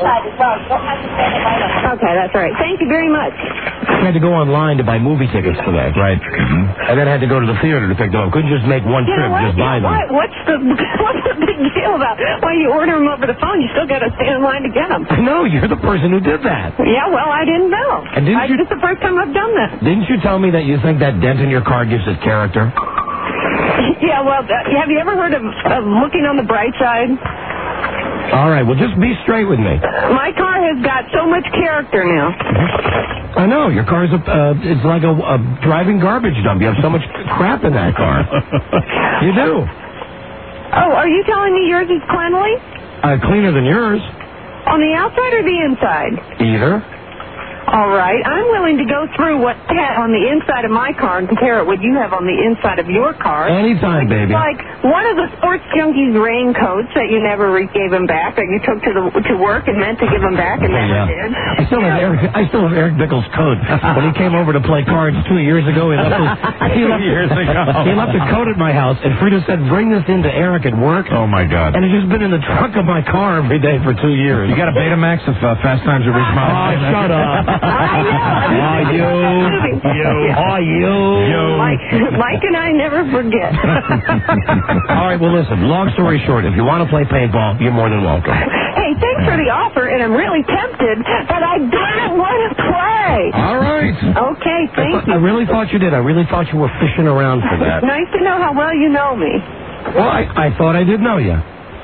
Speaker 11: Okay, that's right. Thank you very much.
Speaker 1: She had to go online to buy movie tickets today.
Speaker 2: Right.
Speaker 1: And then had to go to the theater to pick them up. Couldn't just make one
Speaker 11: You
Speaker 1: trip,
Speaker 11: know what?
Speaker 1: just buy
Speaker 11: You know
Speaker 1: them.
Speaker 11: what? What's the what's the big deal about when you order them over the phone? You still got to stand in line to get them.
Speaker 1: No, you're the person who did that.
Speaker 11: Yeah, well, I didn't know.
Speaker 1: And didn't
Speaker 11: I,
Speaker 1: you-
Speaker 11: This is the first time I've done that.
Speaker 1: Didn't you tell me that you think that dent in your car gives it character?
Speaker 11: Yeah, well, uh, have you ever heard of, of looking on the bright side?
Speaker 1: All right, well, just be straight with me.
Speaker 11: My car has got so much character now.
Speaker 1: I know, your car's a, uh, it's like a, a driving garbage dump. You have so much crap in that car. You do.
Speaker 11: Oh, are you telling me yours is cleanly?
Speaker 1: Uh, cleaner than yours.
Speaker 11: On the outside or the inside?
Speaker 1: Either.
Speaker 11: All right. I'm willing to go through what on the inside of my car and compare it with you have on the inside of your car.
Speaker 1: Anytime, baby.
Speaker 11: Like one of the sports junkies raincoats that you never re- gave him back, that you took to the to work and meant to give him back and never
Speaker 1: Yeah.
Speaker 11: did.
Speaker 1: I still have Eric. I still have Eric Bickle's coat. When he came over to play cards two years ago, he left his, he left,
Speaker 2: Years ago.
Speaker 1: he left a coat at my house, and Frida said, "Bring this into Eric at work."
Speaker 2: Oh my God.
Speaker 1: And it's just been in the trunk of my car every day for two years.
Speaker 2: You got a Betamax of uh, Fast Times at Ridgemont?
Speaker 1: Oh, shut up.
Speaker 11: I know.
Speaker 1: Oh, you.
Speaker 2: You.
Speaker 1: Oh, you.
Speaker 2: You.
Speaker 11: Mike, Mike and I never forget.
Speaker 1: All right, well, listen, long story short, if you want to play paintball, you're more than welcome.
Speaker 11: Hey, thanks for the offer, and I'm really tempted, but I don't want to play.
Speaker 1: All right.
Speaker 11: Okay, thank
Speaker 1: I
Speaker 11: you.
Speaker 1: really thought you did. I really thought you were fishing around for that.
Speaker 11: Nice to know how well you know me.
Speaker 1: Well, I, I thought I did know you.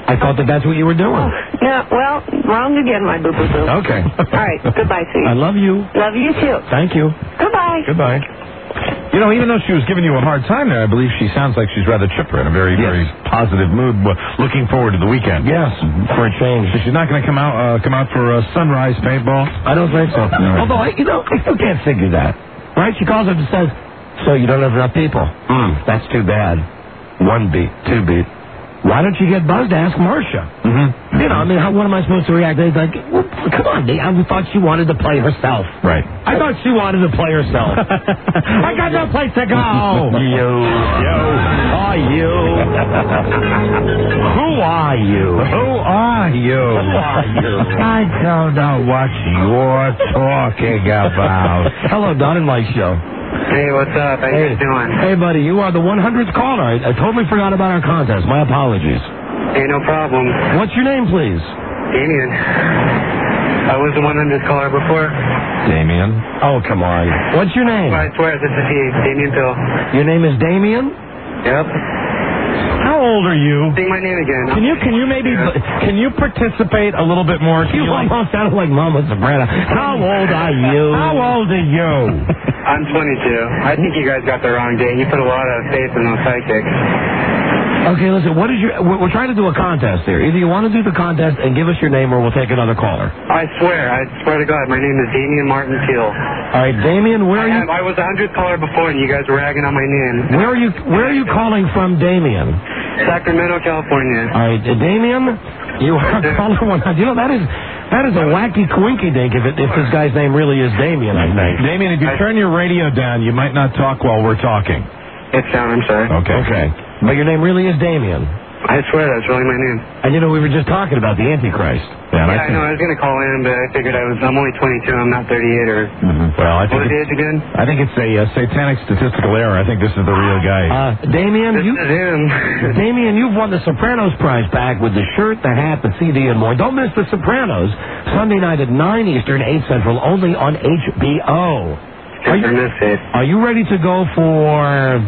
Speaker 1: I thought that that's what you were doing.
Speaker 11: No, well, wrong again, my boo-boo-boo.
Speaker 1: Okay.
Speaker 11: All right, goodbye, Steve.
Speaker 1: I love you.
Speaker 11: Love you, too.
Speaker 1: Thank you.
Speaker 11: Goodbye.
Speaker 2: Goodbye. You know, even though she was giving you a hard time there, I believe she sounds like she's rather chipper in a very, yes. very positive mood, looking forward to the weekend.
Speaker 1: Yes, for a change.
Speaker 2: So she's not going to come out uh, come out for uh, sunrise paintball?
Speaker 1: I don't think so. No. Although, I, you know, I still can't figure that. Right? She calls up and says, so you don't have enough people. Mm, that's too bad. One beat, two beat. Why don't you get buzzed to ask Marcia?
Speaker 2: Mm-hmm.
Speaker 1: You know, I mean, how, what am I supposed to react? They're like, well, come on, I thought she wanted to play herself.
Speaker 2: Right.
Speaker 1: I thought she wanted to play herself. I got no place to go.
Speaker 2: You.
Speaker 1: You. Are you? Who are you?
Speaker 2: Who are you?
Speaker 1: Who are you?
Speaker 2: I don't know what you're talking about.
Speaker 1: Hello, Don and Mike Show.
Speaker 10: Hey, what's up? How
Speaker 1: hey.
Speaker 10: you guys doing?
Speaker 1: Hey, buddy, you are the one hundredth caller. I, I totally forgot about our contest. My apologies.
Speaker 10: Hey, no problem.
Speaker 1: What's your name, please?
Speaker 10: Damien. I was the one hundredth caller before.
Speaker 2: Damien?
Speaker 1: Oh, come on. What's your name?
Speaker 10: I swear, this is he, Damien Pill.
Speaker 1: Your name is Damien?
Speaker 10: Yep.
Speaker 2: How old are you?
Speaker 10: Say my name again.
Speaker 2: Can you can you maybe can you participate a little bit more?
Speaker 1: You, you almost sounded like Mama Sabrina. How old are you?
Speaker 2: How old are you?
Speaker 10: I'm twenty-two. I think you guys got the wrong date. You put a lot of faith in those psychics.
Speaker 1: Okay, listen, what is your... We're, we're trying to do a contest here. Either you want to do the contest and give us your name or we'll take another caller.
Speaker 10: I swear, I swear to God, my name is Damien Martin Teal.
Speaker 1: All right, Damien, where
Speaker 10: I
Speaker 1: are you...
Speaker 10: Have, I was the hundredth caller before and you guys were ragging on my name.
Speaker 1: Where are you Where are you calling from, Damien?
Speaker 10: Sacramento, California.
Speaker 1: All right, uh, Damien, you are calling one... You know, that is... That is a wacky coinky dink if, it, if this guy's name really is Damien, I think.
Speaker 2: Damien, if you turn your radio down, you might not talk while we're talking.
Speaker 10: It's down, I'm sorry.
Speaker 2: Okay.
Speaker 1: Okay. But your name really is Damien.
Speaker 10: I swear that's really my name.
Speaker 1: And you know, we were just talking about the Antichrist.
Speaker 10: Yeah, yeah I, I know. I was going to call in, but I figured I was, I'm only twenty-two. I'm not thirty-eight or...
Speaker 2: Mm-hmm. Well, I think...
Speaker 10: What is the age again?
Speaker 2: I think it's a uh, satanic statistical error. I think this is the real guy.
Speaker 1: Uh, Damien,
Speaker 10: this
Speaker 1: you...
Speaker 10: is him.
Speaker 1: Damien, you've won the Sopranos prize pack with the shirt, the hat, the C D, and more. Don't miss the Sopranos. Sunday night at nine Eastern, eight Central, only on H B O. Are you, are you ready to go for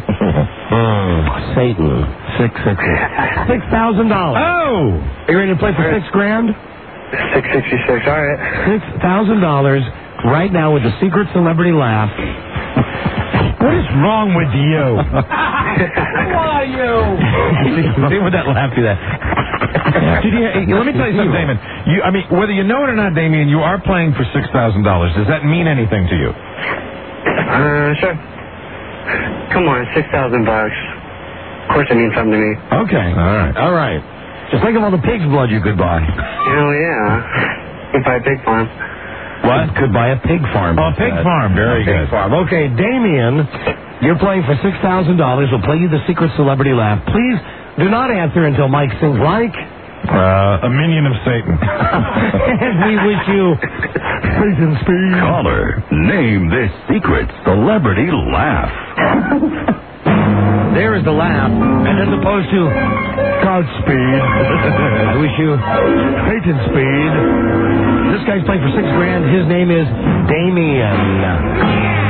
Speaker 1: hmm, Satan? Six, six, six. Six thousand dollars.
Speaker 2: Oh!
Speaker 1: Are you ready to play for six grand?
Speaker 10: Six sixty-six. All right.
Speaker 1: Six thousand dollars right now with the secret celebrity laugh.
Speaker 2: What is wrong with you?
Speaker 1: Who are you?
Speaker 2: See what that laugh do that? Did you, let me tell you something, Damien. You, I mean, whether you know it or not, Damien, you are playing for six thousand dollars. Does that mean anything to you?
Speaker 10: Uh, sure. Come on, six thousand bucks. Of course it means something to me.
Speaker 2: Okay. All right.
Speaker 1: All right. Just think of all the pig's blood you could buy.
Speaker 10: Hell yeah. Could buy a pig farm.
Speaker 1: What? Could buy a pig farm.
Speaker 2: Oh, pig said. farm. Very
Speaker 1: a
Speaker 2: good.
Speaker 1: Pig farm. Okay, Damien, you're playing for six thousand dollars. We'll play you the secret celebrity laugh. Please do not answer until Mike sings like...
Speaker 2: Uh, a minion of Satan.
Speaker 1: And we wish you Satan speed.
Speaker 8: Caller, name this secret celebrity laugh.
Speaker 1: There is the laugh. And as opposed to Godspeed, I wish you Satan speed. This guy's playing for six grand. His name is Damien.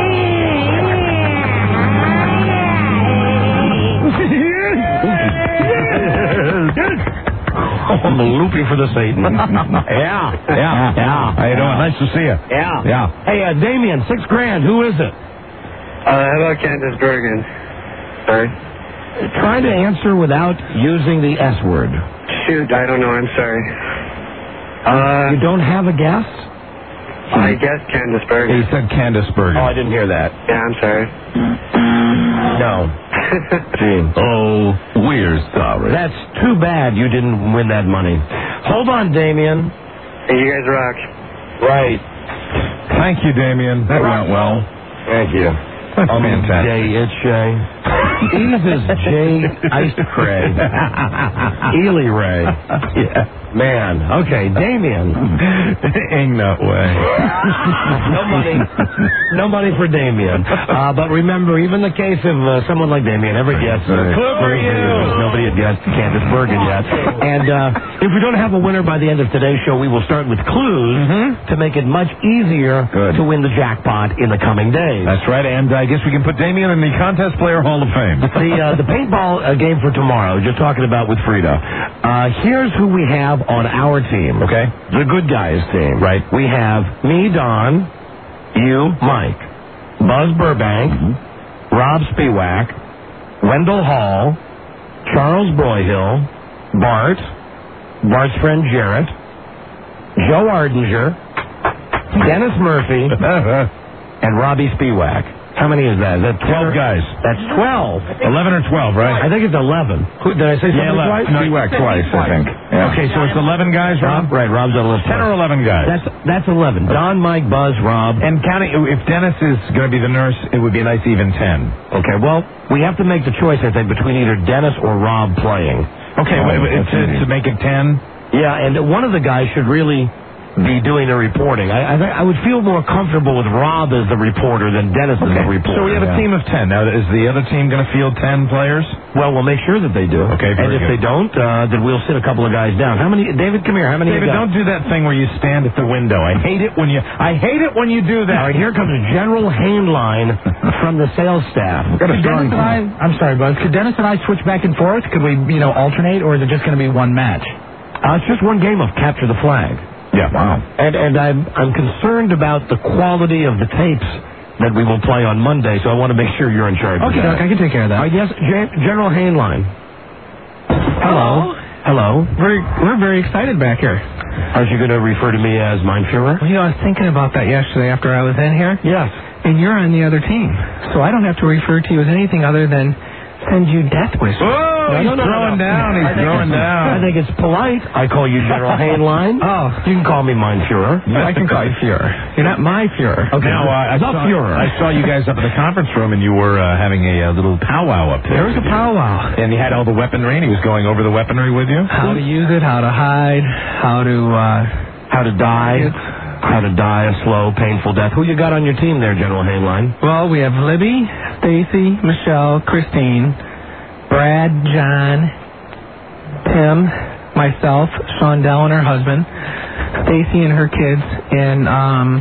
Speaker 1: Oh, I'm loopy for the Satan. yeah, yeah, yeah.
Speaker 2: How you doing? Nice to see you.
Speaker 1: Yeah.
Speaker 2: Yeah.
Speaker 1: Hey, uh, Damien, six grand. Who is it?
Speaker 10: Uh, how about Candace Bergen? Sorry?
Speaker 1: Try to answer without using the S word.
Speaker 10: Shoot, I don't know. I'm sorry. Uh,
Speaker 1: you don't have a guess?
Speaker 10: I guessed Candace Bergen.
Speaker 2: He said Candace Bergen.
Speaker 1: Oh, I didn't hear that.
Speaker 10: Yeah, I'm sorry.
Speaker 1: No. Gee.
Speaker 8: Oh, we're sorry.
Speaker 1: That's too bad you didn't win that money. Hold on, Damien.
Speaker 10: Hey, you guys rock.
Speaker 1: Right.
Speaker 2: Thank you, Damien. That went well.
Speaker 1: Thank you.
Speaker 2: That's oh, fantastic.
Speaker 1: Jay, it's Shay. Eve is Jay Iced Cray. Ely Ray. Yeah. Man. Okay, Damien.
Speaker 2: Ain't no way.
Speaker 1: no money. No money for Damien. Uh, but remember, even the case of uh, someone like Damien ever guessed. Uh,
Speaker 2: Clever you.
Speaker 1: Nobody had guessed Candace Bergen yet. And uh, If we don't have a winner by the end of today's show, we will start with clues to make it much easier
Speaker 2: Good.
Speaker 1: to win the jackpot in the coming days.
Speaker 2: That's right, and I guess we can put Damien in the Contest Player Hall of Fame.
Speaker 1: The uh, the paintball uh, game for tomorrow, just talking about with Frida. Uh, here's who we have on our team.
Speaker 2: Okay.
Speaker 1: The good guys team.
Speaker 2: Right.
Speaker 1: We have me, Don, you, Mike, Buzz Burbank, Rob Spiewak, Wendell Hall, Charles Broyhill, Bart, Bart's friend Jarrett, Joe Ardinger, Dennis Murphy, and Robbie Spiewak. How many is that? Is that
Speaker 2: twelve guys.
Speaker 1: That's twelve.
Speaker 2: eleven or twelve, right?
Speaker 1: I think it's eleven. Who, did I say something
Speaker 2: Yeah, eleven.
Speaker 1: twice?
Speaker 2: Spiewak twice, I think. Yeah.
Speaker 1: Okay, so it's eleven guys, Rob? Right, Rob's on the list.
Speaker 2: ten or eleven guys.
Speaker 1: That's that's eleven. Don, Mike, Buzz, Rob.
Speaker 2: And counting, if Dennis is going to be the nurse, it would be a nice even ten.
Speaker 1: Okay, well, we have to make the choice, I think, between either Dennis or Rob playing.
Speaker 2: Okay,
Speaker 1: Oh,
Speaker 2: wait, wait,
Speaker 1: that's
Speaker 2: to,
Speaker 1: easy.
Speaker 2: to make it ten?
Speaker 1: Yeah, and one of the guys should really be doing the reporting. I I, th- I would feel more comfortable with Rob as the reporter than Dennis as the reporter.
Speaker 2: So we have a
Speaker 1: Yeah.
Speaker 2: team of ten. Now, is the other team going to field ten players?
Speaker 1: Well, we'll make sure that they do.
Speaker 2: Okay,
Speaker 1: And
Speaker 2: very
Speaker 1: if
Speaker 2: good.
Speaker 1: they don't, uh, then we'll sit a couple of guys down. How many? David, come here. How many?
Speaker 2: David,
Speaker 1: you got?
Speaker 2: don't do that thing where you stand at the window. I hate it when you. I hate it when you do that.
Speaker 1: All right, here comes General Hainline from the sales staff.
Speaker 2: Got a strong
Speaker 4: Dennis and I, I'm sorry, Buzz. Could Dennis and I switch back and forth? Could we, you know, alternate, or is it just going to be one match?
Speaker 1: Uh, it's just one game of capture the flag.
Speaker 2: Yeah. Wow.
Speaker 1: And and I'm I'm concerned about the quality of the tapes that we will play on Monday, so I want to make sure you're in charge.
Speaker 4: Okay,
Speaker 1: of that.
Speaker 4: Doc, I can take care of that.
Speaker 1: Uh, yes, Gen- General Hainline. Hello. Hello.
Speaker 4: We're, we're very excited back here.
Speaker 1: Aren't you going to refer to me as Mein Führer?
Speaker 4: Well, you know, I was thinking about that yesterday after I was in here.
Speaker 1: Yes.
Speaker 4: And you're on the other team. So I don't have to refer to you as anything other than send you death wishes.
Speaker 2: Oh, he's throwing down. He's
Speaker 1: I think
Speaker 2: throwing
Speaker 1: it's-
Speaker 2: down.
Speaker 1: I think it's polite. I call you General Hainline.
Speaker 4: Oh.
Speaker 1: You can call me Mein Führer.
Speaker 4: I can call you Führer. You're not my Führer.
Speaker 1: Okay.
Speaker 2: Now, uh, I,
Speaker 1: The
Speaker 2: saw,
Speaker 1: Führer.
Speaker 2: I saw you guys up in the conference room, and you were uh, having a uh, little powwow up there.
Speaker 4: There was a powwow.
Speaker 2: And he had all the weaponry, and he was going over the weaponry with you?
Speaker 4: How to use it, how to hide, how to, uh...
Speaker 1: How to die. How to die a slow, painful death. Who you got on your team there, General Hainline?
Speaker 4: Well, we have Libby, Stacy, Michelle, Christine, Brad, John, Tim, myself, Shondell and her husband, Stacy and her kids, and, um...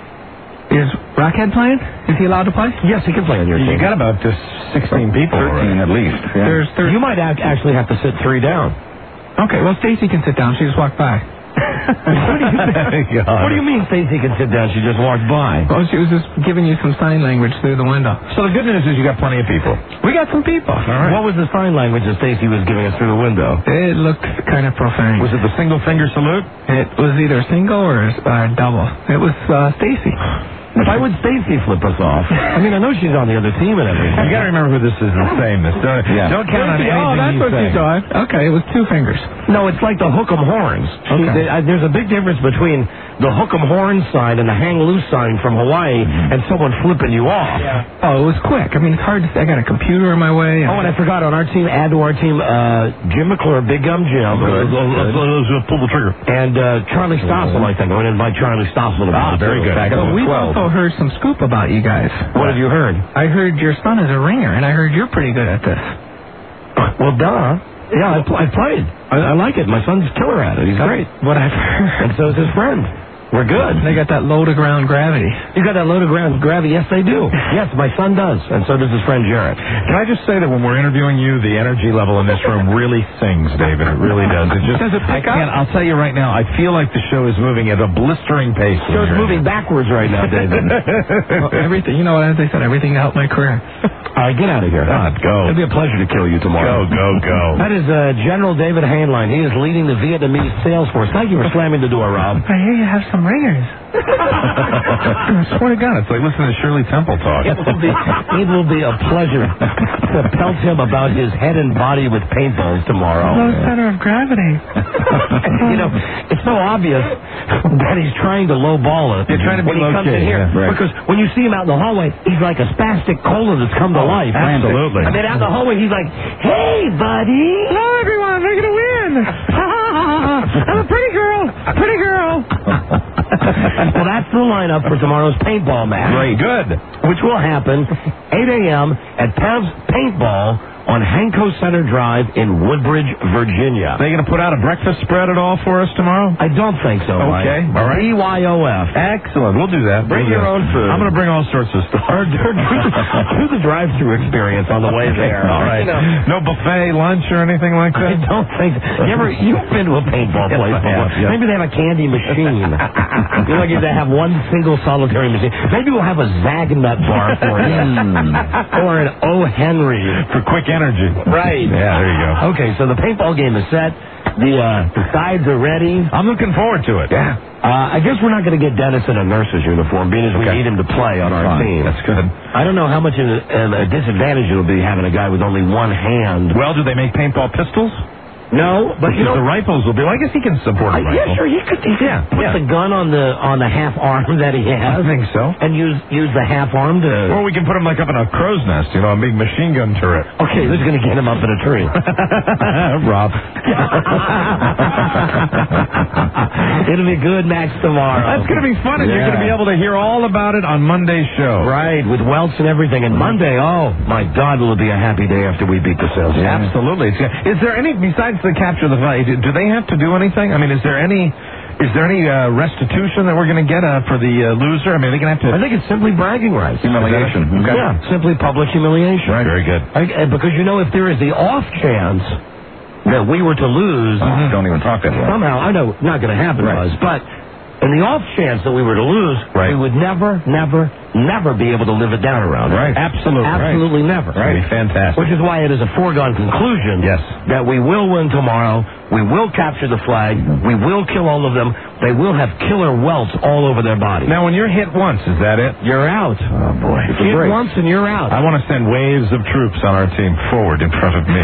Speaker 4: is Rockhead playing? Is he allowed to play?
Speaker 1: Yes, he can play on your
Speaker 2: You
Speaker 1: team.
Speaker 2: got about uh, sixteen people.
Speaker 8: Thirteen
Speaker 2: already.
Speaker 8: at least. Yeah.
Speaker 4: There's, there's...
Speaker 1: You might act- actually have to sit three down.
Speaker 4: Okay, well, Stacy can sit down. She just walked by.
Speaker 1: What do you, what do you mean Stacy can sit down? She just walked by.
Speaker 4: Well, she was just giving you some sign language through the window.
Speaker 2: So the good news is you got plenty of people.
Speaker 4: We got some people.
Speaker 2: All right.
Speaker 1: What was the sign language that Stacy was giving us through the window?
Speaker 4: It looked kind of profane.
Speaker 2: Was it the single finger salute?
Speaker 4: It was either single or uh, double. It was uh, Stacy.
Speaker 1: Why would Stacy flip us off? I mean, I know she's on the other team and everything.
Speaker 2: You got to remember who this is and saying this. Don't,
Speaker 8: Yeah.
Speaker 2: don't count on anything
Speaker 4: Oh, that's
Speaker 2: you
Speaker 4: what
Speaker 2: say.
Speaker 4: she thought. Okay, it was two fingers.
Speaker 1: No, it's like the hook 'em horns. She,
Speaker 4: Okay.
Speaker 1: they- I- there's a big difference between the hook 'em horns sign and the hang loose sign from Hawaii and someone flipping you off.
Speaker 4: Oh, it was quick. I mean, it's hard to say. I got a computer in my way.
Speaker 1: Oh, and I forgot, on our team, add to our team, uh, Jim McClure, Big Gum Jim.
Speaker 2: Good,
Speaker 1: Uh,
Speaker 2: good. Pull the trigger.
Speaker 1: And uh, Charlie Stossel, I think. I'm going to invite Charlie Stossel to
Speaker 2: Ah,
Speaker 1: play,
Speaker 2: very
Speaker 1: too.
Speaker 2: good.
Speaker 1: Back
Speaker 4: So
Speaker 1: up.
Speaker 4: we've
Speaker 2: twelve.
Speaker 4: also heard some scoop about you guys.
Speaker 1: What have you heard?
Speaker 4: I heard your son is a ringer, and I heard you're pretty good at this.
Speaker 1: Well, duh. Yeah, I, pl- I played. I, I like it. My son's killer at it. He's great.
Speaker 4: What I've heard.
Speaker 1: And so is his friend. We're good.
Speaker 4: They got that low to ground gravity.
Speaker 1: You got that load of gra- gravity? Yes, they do. Yes, my son does. And so does his friend Jarrett.
Speaker 2: Can I just say that when we're interviewing you, the energy level in this room really sings, David. It really does. It just
Speaker 4: Does it
Speaker 2: I
Speaker 4: pick up?
Speaker 2: can't. I'll tell you right now. I feel like the show is moving at a blistering pace.
Speaker 1: So it's moving backwards right now, David.
Speaker 4: Well, everything, you know, as I said, everything to help my career.
Speaker 1: All right, get out of here.
Speaker 2: God, go.
Speaker 1: It'll be a pleasure to kill you tomorrow.
Speaker 2: Go, go, go.
Speaker 1: That is uh, General David Hainline. He is leading the Vietnamese sales force. Thank you for slamming the door, Rob.
Speaker 4: I hear you have some ringers.
Speaker 2: I swear to God, it's like listening to Shirley Temple talk.
Speaker 1: It will be, it will be a pleasure to pelt him about his head and body with paintballs tomorrow.
Speaker 4: Low center of gravity.
Speaker 1: You know, it's so obvious that he's trying to lowball it.
Speaker 2: You're trying to be
Speaker 1: when he comes
Speaker 2: low-key,
Speaker 1: in here.
Speaker 2: yeah, right.
Speaker 1: Because when you see him out in the hallway, he's like a spastic cola that's come to life.
Speaker 2: absolutely.
Speaker 1: And then out in the hallway, he's like, "Hey, buddy.
Speaker 4: Hello, everyone. We're going to win. I'm a pretty girl. Pretty girl.
Speaker 1: Well, that's the lineup for tomorrow's paintball match.
Speaker 2: Great, good.
Speaker 1: Which will happen eight a.m. at Pev's Paintball on Hanco Center Drive in Woodbridge, Virginia.
Speaker 2: Are they going to put out a breakfast spread at all for us tomorrow?
Speaker 1: I don't think so, Mike.
Speaker 2: Okay, all right.
Speaker 1: B Y O F.
Speaker 2: Excellent. We'll do that.
Speaker 1: Bring
Speaker 2: we'll
Speaker 1: your own food.
Speaker 2: I'm going to bring all sorts of stuff.
Speaker 1: Or do, do the drive-through experience on the way there.
Speaker 2: All right.
Speaker 1: You know.
Speaker 2: No buffet lunch or anything like that?
Speaker 1: I don't think. You ever, you've been to a paintball place
Speaker 2: Yes, I
Speaker 1: before.
Speaker 2: have, yeah.
Speaker 1: Maybe they have a candy machine. You're lucky to have one single solitary machine. Maybe we'll have a Zagnut bar for you. Or an O. Henry.
Speaker 2: For quick energy.
Speaker 1: Right.
Speaker 2: Yeah, there you go.
Speaker 1: Okay, so the paintball game is set. The, uh, the sides are ready.
Speaker 2: I'm looking forward to it.
Speaker 1: Yeah. Uh, I guess we're not going to get Dennis in a nurse's uniform, being as we
Speaker 2: Okay.
Speaker 1: need him to play on
Speaker 2: That's
Speaker 1: our
Speaker 2: fine.
Speaker 1: team.
Speaker 2: That's good.
Speaker 1: I don't know how much of a, of a disadvantage it'll be having a guy with only one hand.
Speaker 2: Well, do they make paintball pistols?
Speaker 1: No, but you know,
Speaker 2: the rifles will be. Well, I guess he can support a
Speaker 1: I,
Speaker 2: rifle.
Speaker 1: yeah, sure, he could. He could
Speaker 2: Yeah,
Speaker 1: put
Speaker 2: yeah.
Speaker 1: the gun on the on the half arm that he has.
Speaker 2: I think so.
Speaker 1: And use use the half arm to.
Speaker 2: Or we can put him like up in a crow's nest, you know, a big machine gun turret.
Speaker 1: Okay, who's going to get him up in a tree?
Speaker 2: Rob.
Speaker 1: It'll be good, Max, tomorrow.
Speaker 2: That's going to be fun, and
Speaker 1: Yeah.
Speaker 2: you're going to be able to hear all about it on Monday's show.
Speaker 1: Right, with welts and everything. And Monday, oh my God, will it be a happy day after we beat the Celtics?
Speaker 2: Yeah. Absolutely. Is there any, besides the capture the flag, do they have to do anything? I mean, is there any... Is there any uh, restitution that we're going to get uh, for the uh, loser? I mean, are they going to have to...
Speaker 1: I think it's simply bragging rights.
Speaker 2: Humiliation. Okay.
Speaker 1: Yeah, simply public humiliation.
Speaker 2: Right. Very good.
Speaker 1: I, uh, because, you know, if there is the off chance that we were to lose...
Speaker 8: Mm-hmm. Don't even talk that way.
Speaker 1: Somehow, I know, not going to happen,
Speaker 8: Right.
Speaker 1: Buzz, but in the off chance that we were to lose,
Speaker 2: Right.
Speaker 1: we would never, never, never be able to live it down around
Speaker 2: Right.
Speaker 1: here.
Speaker 2: Absolutely.
Speaker 1: Absolutely
Speaker 2: Right.
Speaker 1: never.
Speaker 2: Right. Fantastic.
Speaker 1: Which is why it is a foregone conclusion
Speaker 2: Yes.
Speaker 1: that we will win tomorrow. We will capture the flag. We will kill all of them. They will have killer welts all over their bodies.
Speaker 2: Now, when you're hit once, is that it?
Speaker 1: You're out.
Speaker 2: Oh, boy.
Speaker 1: Hit once and you're out.
Speaker 2: I want to send waves of troops on our team forward in front of me.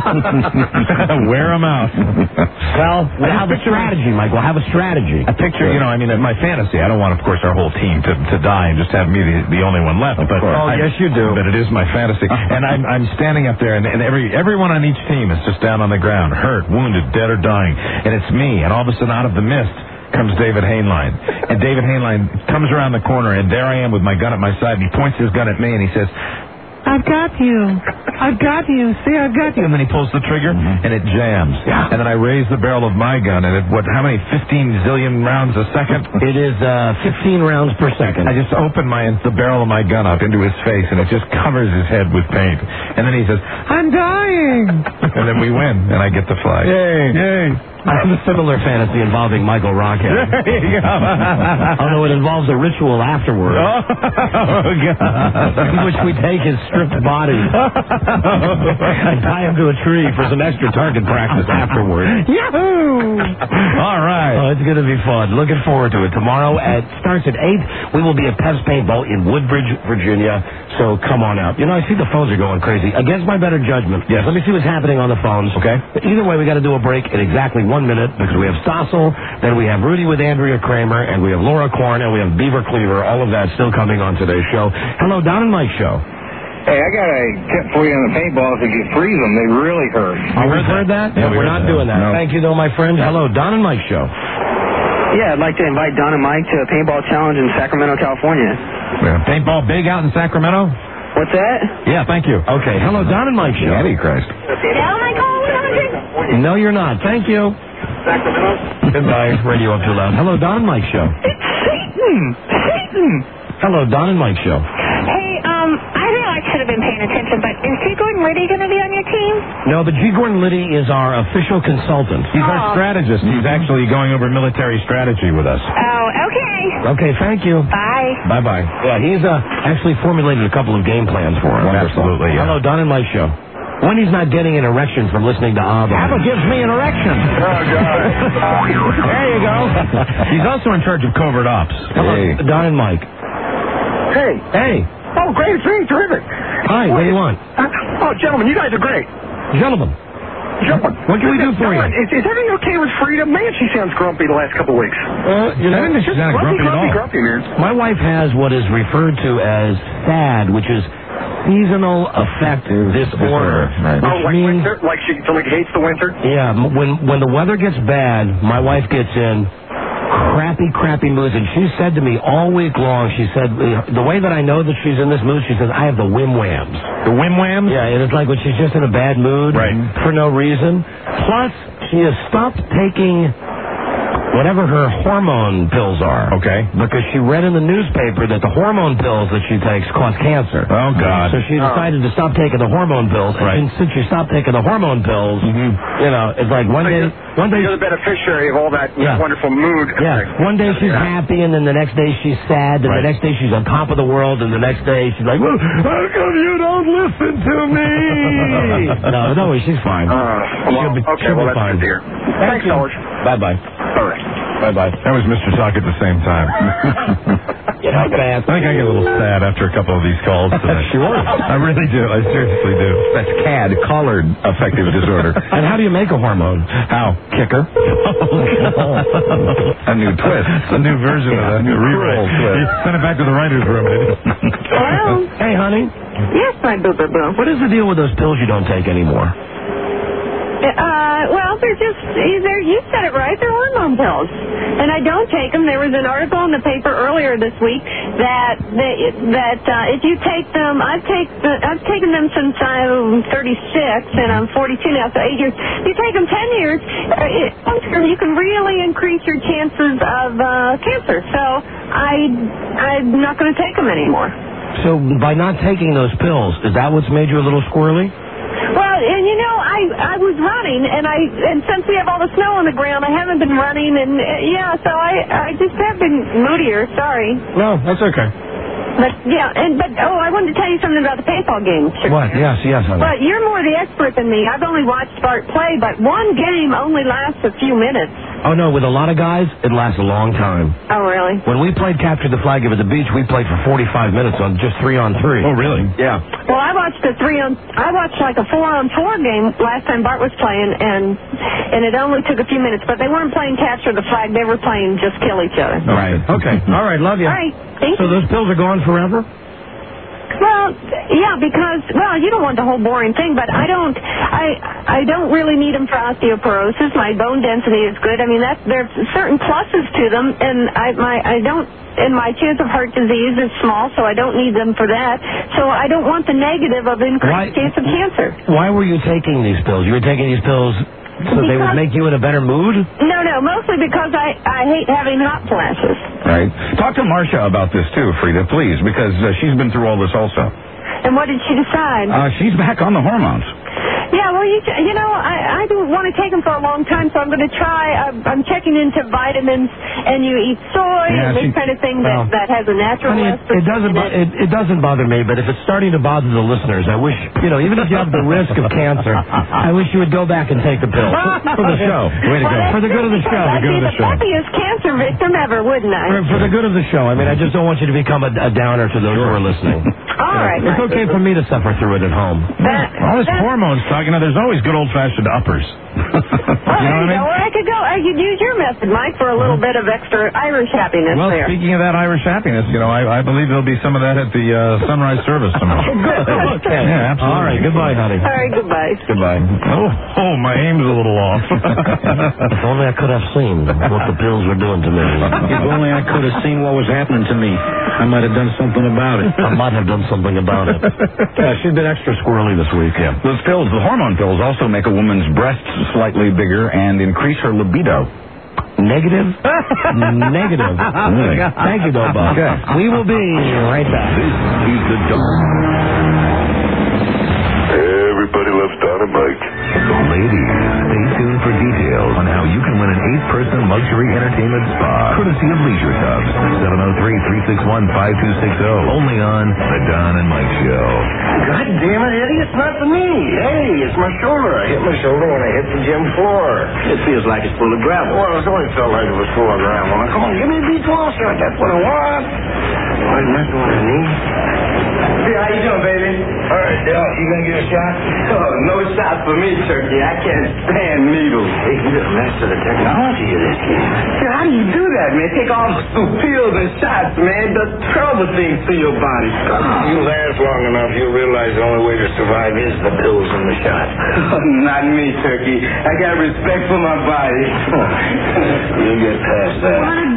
Speaker 2: Wear them out.
Speaker 1: Well, we'll have a strategy, Mike. We'll have a strategy.
Speaker 2: I picture, you know, I mean, in my fantasy, I don't want, of course, our whole team to, to die and just have me the, the only one left. But
Speaker 1: Oh,
Speaker 2: I-
Speaker 1: yes, you do.
Speaker 2: But it is my fantasy. And I'm, I'm standing up there, and, and every everyone on each team is just down on the ground, hurt, wounded, dead, or dying. And it's me. And all of a sudden, out of the mist, comes David Hainline. And David Hainline comes around the corner, and there I am with my gun at my side, and he points his gun at me, and he says, I've got you. I've got you. See, I've got you. And then he pulls the trigger, and it jams.
Speaker 1: Yeah.
Speaker 2: And then I raise the barrel of my gun, and it, what, how many, fifteen zillion rounds a second?
Speaker 1: It is uh, fifteen rounds per second.
Speaker 2: I just open my the barrel of my gun up into his face, and it just covers his head with paint. And then he says, I'm dying. And then we win, and I get the flag. Yay. Yay.
Speaker 1: I have a similar fantasy involving Michael Rockhead.
Speaker 2: There you go.
Speaker 1: Although it involves a ritual afterward.
Speaker 2: Oh, God.
Speaker 1: In which we take his stripped body and tie him to a tree for some extra target practice afterward.
Speaker 2: Yahoo! All right.
Speaker 1: Oh, it's going to be fun. Looking forward to it. Tomorrow at starts at eight. We will be at Pez Paintball in Woodbridge, Virginia. So come on out. You know, I see the phones are going crazy. Against my better judgment.
Speaker 2: Yes.
Speaker 1: Let me see what's happening on the phones.
Speaker 2: Okay.
Speaker 1: Either way, we got to do a break in exactly one minute because we have Stossel, then we have Rudy with Andrea Kramer, and we have Laura Korn, and we have Beaver Cleaver. All of that still coming on today's show. Hello, Don and Mike Show.
Speaker 3: Hey, I got a tip for you on the paintballs. If you freeze them, they really hurt.
Speaker 1: Oh, we've heard that?
Speaker 2: Yeah, we
Speaker 1: we're
Speaker 2: heard
Speaker 1: not
Speaker 2: that.
Speaker 1: doing that.
Speaker 2: No.
Speaker 1: Thank you, though, my friend. Hello, Don and Mike Show.
Speaker 10: Yeah, I'd like to invite Don and Mike to a paintball challenge in Sacramento, California.
Speaker 2: Yeah. Paintball big out in Sacramento?
Speaker 10: What's that?
Speaker 2: Yeah, thank you.
Speaker 1: Okay, hello, Don and Mike Show.
Speaker 2: Antichrist.
Speaker 11: Down I call one hundred.
Speaker 1: No, you're not. Thank you.
Speaker 3: Sacramento?
Speaker 1: Goodbye. Radio up too loud. Hello, Don and Mike Show.
Speaker 11: It's Satan! Satan!
Speaker 1: Hello, Don and Mike Show.
Speaker 11: Hey, um, I really I should have been paying attention, but is G. Gordon Liddy going to be on your team?
Speaker 1: No, but G. Gordon Liddy is our official consultant.
Speaker 2: He's our
Speaker 11: Oh.
Speaker 2: strategist. He's actually going over military strategy with us.
Speaker 11: Oh, okay.
Speaker 1: Okay, thank you.
Speaker 11: Bye.
Speaker 2: Bye-bye.
Speaker 1: Yeah, he's uh, actually formulated a couple of game plans for us.
Speaker 2: Absolutely, yeah.
Speaker 1: Hello, Don and Mike Show. When he's not getting an erection from listening to ABBA.
Speaker 2: ABBA gives me an erection.
Speaker 3: Oh, God.
Speaker 2: There you go. He's also in charge of covert ops.
Speaker 1: Hello, Don and Mike.
Speaker 3: Hey.
Speaker 1: Hey.
Speaker 3: Oh, great. It's terrific.
Speaker 1: Hi, what do you want?
Speaker 3: Uh, oh, gentlemen, you guys are great.
Speaker 1: Gentlemen.
Speaker 3: Gentlemen.
Speaker 1: What can we do for you?
Speaker 3: Is, is everything okay with Freedom? Man, she sounds grumpy the last couple of weeks.
Speaker 1: Uh, you know,
Speaker 2: I didn't think she's not
Speaker 3: Grumpy,
Speaker 2: grumpy at
Speaker 3: grumpy,
Speaker 2: all.
Speaker 3: grumpy, man.
Speaker 1: my wife has what is referred to as SAD, which is seasonal affective disorder.
Speaker 2: Right.
Speaker 1: Which
Speaker 3: Oh, like
Speaker 1: means,
Speaker 3: winter? Like she so like hates the winter?
Speaker 1: yeah, m- when when the weather gets bad, my wife gets in crappy, crappy moods. And she said to me all week long, she said, the way that I know that she's in this mood, she says, I have the whim whams.
Speaker 2: The whim whams?
Speaker 1: Yeah, and it's like when she's just in a bad mood
Speaker 2: right.
Speaker 1: for no reason. Plus, she has stopped taking whatever her hormone pills are.
Speaker 2: Okay.
Speaker 1: Because she read in the newspaper that the hormone pills that she takes cause cancer.
Speaker 2: Oh, God.
Speaker 1: So she decided oh. to stop taking the hormone pills.
Speaker 2: Right.
Speaker 1: And since she stopped taking the hormone pills, mm-hmm. you know, it's like one
Speaker 3: so
Speaker 1: day... One day
Speaker 3: you're the beneficiary of all that
Speaker 1: yeah.
Speaker 3: wonderful mood.
Speaker 1: Yeah. One day she's
Speaker 3: yeah.
Speaker 1: happy, and then the next day she's sad, and
Speaker 2: right.
Speaker 1: the next day she's on top of the world, and the next day she's like, well, how come you don't listen to me? no, no, she's fine.
Speaker 3: Uh, well,
Speaker 1: she'll be,
Speaker 3: okay,
Speaker 1: she'll
Speaker 3: well,
Speaker 1: be
Speaker 3: that's
Speaker 1: fine.
Speaker 3: good to hear. Thanks, George.
Speaker 1: Bye-bye.
Speaker 3: All right.
Speaker 2: Bye-bye. That was Mister Sock at the same time.
Speaker 1: You know, I
Speaker 2: think I get a little sad after a couple of these calls today.
Speaker 8: Sure.
Speaker 2: I really do. I seriously do.
Speaker 8: That's C A D, collared affective disorder.
Speaker 1: And how do you make a hormone?
Speaker 2: How?
Speaker 8: Kicker. A new twist.
Speaker 2: A new version
Speaker 8: yeah,
Speaker 2: of that.
Speaker 8: A new
Speaker 2: rewrite.
Speaker 8: twist.
Speaker 2: Send it back to the writer's room.
Speaker 11: Hello?
Speaker 1: Hey, honey.
Speaker 11: Yes, my boo-boo-boo.
Speaker 1: What is the deal with those pills you don't take anymore?
Speaker 11: Uh, well, they're just, they're, you said it right, they're hormone pills. And I don't take them. There was an article in the paper earlier this week that they, that uh, if you take them, I've, take the, I've taken them since I'm thirty-six, and I'm forty-two now, so eight years. You take them ten years, uh, it, you can really increase your chances of uh, cancer. So I, I'm not going to take them anymore.
Speaker 1: So by not taking those pills, is that what's made you a little squirrely?
Speaker 11: Well, and you know, I I was running, and I and since we have all the snow on the ground, I haven't been running, and uh, yeah, so I I just have been moodier. Sorry.
Speaker 2: No, that's okay.
Speaker 11: But yeah, and but oh, I wanted to tell you something about the paintball game. Sure.
Speaker 1: What? Yes, yes, honey.
Speaker 11: But you're more the expert than me. I've only watched Bart play, but one game only lasts a few minutes.
Speaker 1: Oh, no, with a lot of guys, it lasts a long time.
Speaker 11: Oh, really?
Speaker 1: When we played Capture the Flag at the beach, we played for forty-five minutes on just three on three.
Speaker 2: Oh, really?
Speaker 1: Yeah.
Speaker 11: Well, I watched a three on, I watched like a four on four game last time Bart was playing, and and it only took a few minutes, but they weren't playing Capture the Flag, they were playing just kill each other.
Speaker 1: Right. Okay. All right, love you.
Speaker 11: All right, thank
Speaker 1: so
Speaker 11: you.
Speaker 1: So those pills are gone forever?
Speaker 11: Well, yeah, because, well, you don't want the whole boring thing, but I don't, I, I don't really need them for osteoporosis. My bone density is good. I mean, that's, there's certain pluses to them, and I, my, I don't, and my chance of heart disease is small, so I don't need them for that. So I don't want the negative of increased
Speaker 1: Why,
Speaker 11: chance of cancer.
Speaker 1: Why were you taking these pills? You were taking these pills so because they would make you in a better mood?
Speaker 11: No, no, mostly because I, I hate having hot flashes.
Speaker 8: Right. Talk to Marcia about this, too, Frida, please, because uh, she's been through all this also.
Speaker 11: And what did she decide?
Speaker 8: Uh, she's back on the hormones.
Speaker 11: Yeah, well, you you know, I, I don't want to take them for a long time, so I'm going to try. I'm, I'm checking into vitamins, and you eat soy
Speaker 1: yeah,
Speaker 11: and this
Speaker 1: she,
Speaker 11: kind of thing
Speaker 1: well,
Speaker 11: that, that has a natural
Speaker 1: I mean, it, it doesn't
Speaker 11: it.
Speaker 1: it, it doesn't bother me, but if it's starting to bother the listeners, I wish, you know, even if you have the risk of cancer, I wish you would go back and take the pill. For, for the show. Way to
Speaker 11: well,
Speaker 1: go. For the good of the show.
Speaker 11: I'd
Speaker 1: The good
Speaker 11: be
Speaker 1: of the
Speaker 11: the
Speaker 1: show.
Speaker 11: happiest cancer victim ever, wouldn't I?
Speaker 1: For, for the good of the show. I mean, I just don't want you to become a, a downer to those who are listening.
Speaker 11: All right.
Speaker 1: It's
Speaker 11: right.
Speaker 1: okay for me to suffer through it at home.
Speaker 11: That,
Speaker 2: All this
Speaker 11: that,
Speaker 2: hormone talk, you know, there's always good old-fashioned uppers.
Speaker 11: Well, you know what I mean? Or I could go, I could use your method, Mike, for a little bit of extra Irish happiness
Speaker 2: well,
Speaker 11: there.
Speaker 2: Speaking of that Irish happiness, you know, I, I believe there'll be some of that at the uh, sunrise service tomorrow.
Speaker 11: Good.
Speaker 1: Okay.
Speaker 2: Yeah, absolutely.
Speaker 1: All right, goodbye, honey.
Speaker 11: All right, goodbye.
Speaker 2: Goodbye. Oh, oh, my aim's a little off.
Speaker 1: If only I could have seen what the pills were doing to me.
Speaker 12: If only I could have seen what was happening to me, I might have done something about it.
Speaker 1: I might have done something about it. Yeah, she's been extra squirrely this week.
Speaker 8: Yeah. Those pills, the hormone pills, also make a woman's breasts slightly bigger and increase her libido.
Speaker 1: Negative? Negative.
Speaker 8: Really?
Speaker 1: Thank you, though, Bob.
Speaker 8: Okay.
Speaker 1: We will be right back.
Speaker 13: This is the Don. Everybody loves Don and Mike. Ladies, stay tuned for details on how you can win an eight-person luxury entertainment spa, courtesy of Leisure Tubs. seven oh three, three six one, five two six oh. Only on the Don and Mike Show.
Speaker 6: God damn it, Eddie, it's not for me. Hey, it's my shoulder. I hit my shoulder when I hit the gym floor.
Speaker 12: It feels like it's full of gravel.
Speaker 6: Well, it only felt like it was full of gravel. Now, come on, give me a B twelve shot. That's what I want. Oh, it's messing with my knee. Hey, how you doing, baby? All right, Dale, you gonna get a shot?
Speaker 12: Oh, no shot for me, Turkey. I can't stand needles.
Speaker 6: Hey, you just master the technology of this game.
Speaker 12: How do you do that, man? Take all the pills and shots, man. Does terrible things to your body.
Speaker 6: You last long enough, you'll realize the only way to survive is the pills and the shots.
Speaker 12: Not me, Turkey. I got respect for my body.
Speaker 6: You We'll get past that.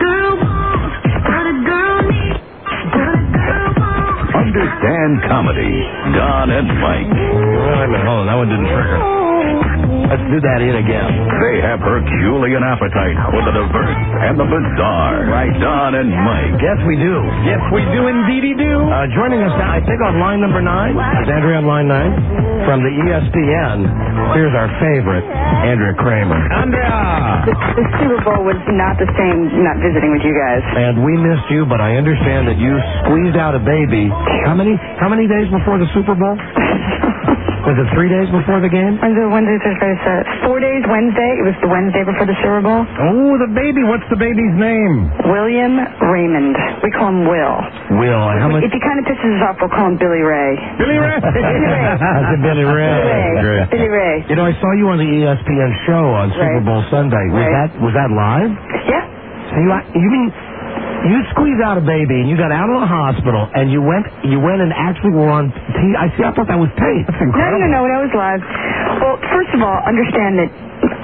Speaker 13: Understand comedy. Don and Mike.
Speaker 1: Wait a minute, hold on. That one didn't trigger. Let's do that in again.
Speaker 13: They have Herculean appetite for the diverse and the bizarre. Right, Don and Mike.
Speaker 1: Yes, we do.
Speaker 4: Yes, we do indeedy do.
Speaker 1: Uh, joining us now, I think on line number nine, is Andrea on line nine? From the E S P N, here's our favorite, Andrea Kramer.
Speaker 4: Andrea!
Speaker 14: The, the Super Bowl was not the same not visiting with you guys.
Speaker 1: And we missed you, but I understand that you squeezed out a baby. How many How many days before the Super Bowl? Was it three days before the game?
Speaker 14: Wednesday, Wednesday, Thursday, Saturday. Four days Wednesday. It was the Wednesday before the Super Bowl.
Speaker 4: Oh, the baby. What's the baby's name?
Speaker 14: William Raymond. We call him Will.
Speaker 1: Will. And how much?
Speaker 14: If he kind of pisses us off, we'll call him Billy Ray.
Speaker 4: Billy Ray.
Speaker 14: Billy Ray.
Speaker 1: That's a Billy Ray.
Speaker 14: Billy Ray. Billy Ray.
Speaker 1: You know, I saw you on the E S P N show on Super
Speaker 14: Right.
Speaker 1: Bowl Sunday. Was
Speaker 14: Right.
Speaker 1: that was that live?
Speaker 14: Yeah.
Speaker 1: So you, you mean you squeezed out a baby and you got out of the hospital and you went you went and actually were on T V? I see. I thought that was tape. That's
Speaker 14: No,
Speaker 1: incredible.
Speaker 14: no, no, no. That was live. Well, first of all, understand that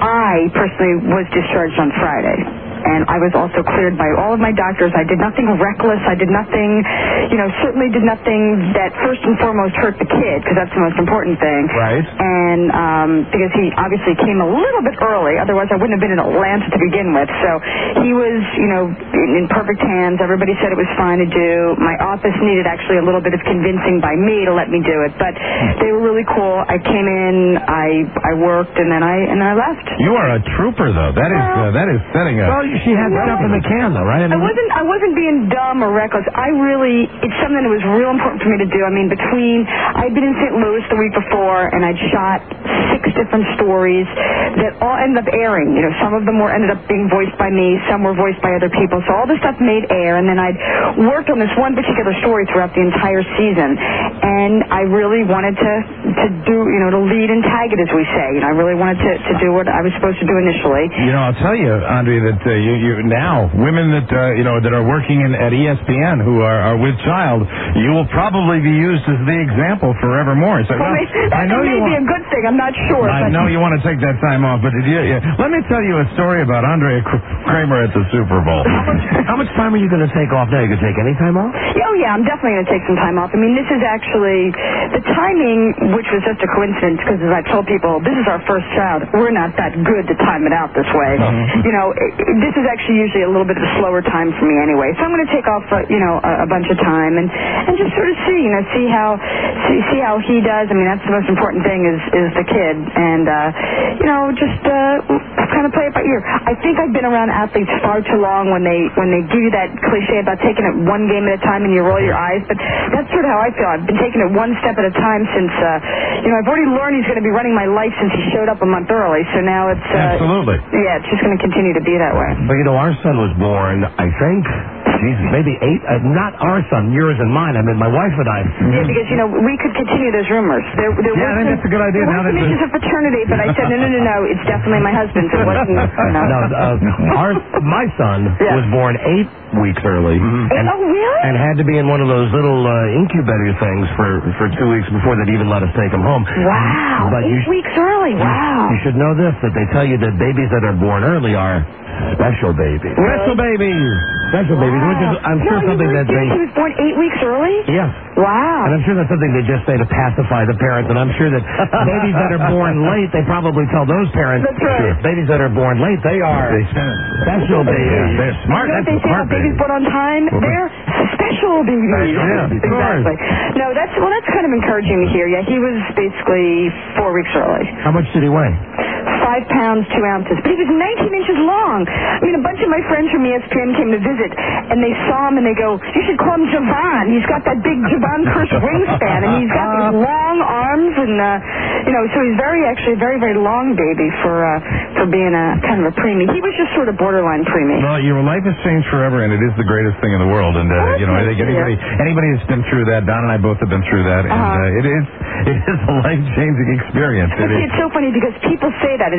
Speaker 14: I personally was discharged on Friday. And I was also cleared by all of my doctors. I did nothing reckless. I did nothing, you know, certainly did nothing that first and foremost hurt the kid, because that's the most important thing.
Speaker 1: Right.
Speaker 14: And um, because he obviously came a little bit early, otherwise I wouldn't have been in Atlanta to begin with. So he was, you know, in, in perfect hands. Everybody said it was fine to do. My office needed actually a little bit of convincing by me to let me do it, but they were really cool. I came in, I I worked, and then I and I left.
Speaker 2: You are a trooper, though. That is uh, that is setting a.
Speaker 1: Well, she had stuff in the can, though, right? I,
Speaker 14: I
Speaker 1: mean,
Speaker 14: wasn't. I wasn't being dumb or reckless. I really. It's something that was real important for me to do. I mean, between I'd been in Saint Louis the week before, and I'd shot six different stories that all ended up airing. You know, some of them were ended up being voiced by me. Some were voiced by other people. So all this stuff made air, and then I'd worked on this one particular story throughout the entire season, and I really wanted to to do, you know, to lead and tag it, as we say. You know, I really wanted to to do what I was supposed to do initially.
Speaker 2: You know, I'll tell you, Andre, that uh, you, you now women that uh, you know that are working in, at E S P N who are, are with child, you will probably be used as the example forevermore. So,
Speaker 14: Well,
Speaker 2: well,
Speaker 14: that
Speaker 2: I know
Speaker 14: may
Speaker 2: you
Speaker 14: be
Speaker 2: want,
Speaker 14: a good thing. I'm not sure.
Speaker 2: I
Speaker 14: but
Speaker 2: know you want to take that time off, but did you, yeah, let me tell you a story about Andre Kramer at the Super Bowl.
Speaker 1: how much how much time are you going to take off now? You going to take any time off?
Speaker 14: Oh, yeah, I'm definitely going to take some time off. I mean, this is actually, the timing, which was just a coincidence, because as I told people, this is our first child. We're not that good to time it out this way.
Speaker 1: Mm-hmm.
Speaker 14: You know, it, it- this is actually usually a little bit of a slower time for me anyway. So I'm going to take off, uh, you know, a, a bunch of time and, and just sort of see, you know, see how see, see how he does. I mean, that's the most important thing is, is the kid. And, uh, you know, just uh, kind of play it by ear. I think I've been around athletes far too long when they when they give you that cliche about taking it one game at a time and you roll your eyes. But that's sort of how I feel. I've been taking it one step at a time since, uh, you know, I've already learned he's going to be running my life since he showed up a month early. So now it's... Uh,
Speaker 2: Absolutely.
Speaker 14: Yeah, it's just going to continue to be that way.
Speaker 1: But, you know, our son was born, I think, Jesus, maybe eight, uh, not our son, yours and mine. I mean, my wife and I.
Speaker 14: Yeah, because, you know, we could continue those rumors. There, there
Speaker 2: Yeah, I
Speaker 14: was
Speaker 2: think
Speaker 14: some,
Speaker 2: that's a good idea.
Speaker 14: There
Speaker 2: Now
Speaker 14: were some
Speaker 2: that
Speaker 14: issues of fraternity, but I said, no, no, no, no, it's definitely my husband's. It wasn't, you know.
Speaker 1: No, uh, our, my son
Speaker 14: Yeah.
Speaker 1: was born eight weeks early. And,
Speaker 14: Oh, really?
Speaker 1: and had to be in one of those little uh, incubator things for, for two weeks before they'd even let us take him home.
Speaker 14: Wow,
Speaker 1: But you
Speaker 14: eight
Speaker 1: sh-
Speaker 14: weeks early, wow.
Speaker 1: You should know this, that they tell you that babies that are born early are special babies.
Speaker 2: Special babies.
Speaker 1: Special babies, which is, I'm sure,
Speaker 14: no,
Speaker 1: something
Speaker 14: you
Speaker 1: that
Speaker 14: were-
Speaker 1: they...
Speaker 14: He was born eight weeks early?
Speaker 1: Yeah.
Speaker 14: Wow.
Speaker 1: And I'm sure that's something they just say to pacify the parents. And I'm sure that babies that are born late, they probably tell those parents.
Speaker 14: That's right.
Speaker 1: Sure, babies that are born late, they are special babies.
Speaker 2: Yeah, they're smart.
Speaker 14: You know what
Speaker 2: That's
Speaker 14: they
Speaker 2: a
Speaker 14: say
Speaker 2: smart
Speaker 14: about babies
Speaker 2: baby.
Speaker 14: born on time? They're special babies.
Speaker 2: Yeah, of course.
Speaker 14: Exactly. No, that's well, that's kind of encouraging to hear. Yeah, he was basically four weeks early.
Speaker 1: How much did he weigh?
Speaker 14: Five pounds, two ounces. But he was nineteen inches long. I mean, a bunch of my friends from E S P N came to visit, and they saw him, and they go, you should call him Javon. He's got that big Javon Curse wingspan, and he's got these long arms, and, uh, you know, so he's very, actually, very, very long baby for uh, for being a kind of a preemie. He was just sort of borderline preemie.
Speaker 2: Well, your life has changed forever, and it is the greatest thing in the world. And uh,
Speaker 14: Oh,
Speaker 2: you know, I think
Speaker 14: thank you.
Speaker 2: anybody anybody that's been through that, Don and I both have been through that, and
Speaker 14: Uh-huh.
Speaker 2: uh, it is it is a life changing experience.
Speaker 14: But
Speaker 2: It
Speaker 14: see,
Speaker 2: is.
Speaker 14: it's so funny because people say that, and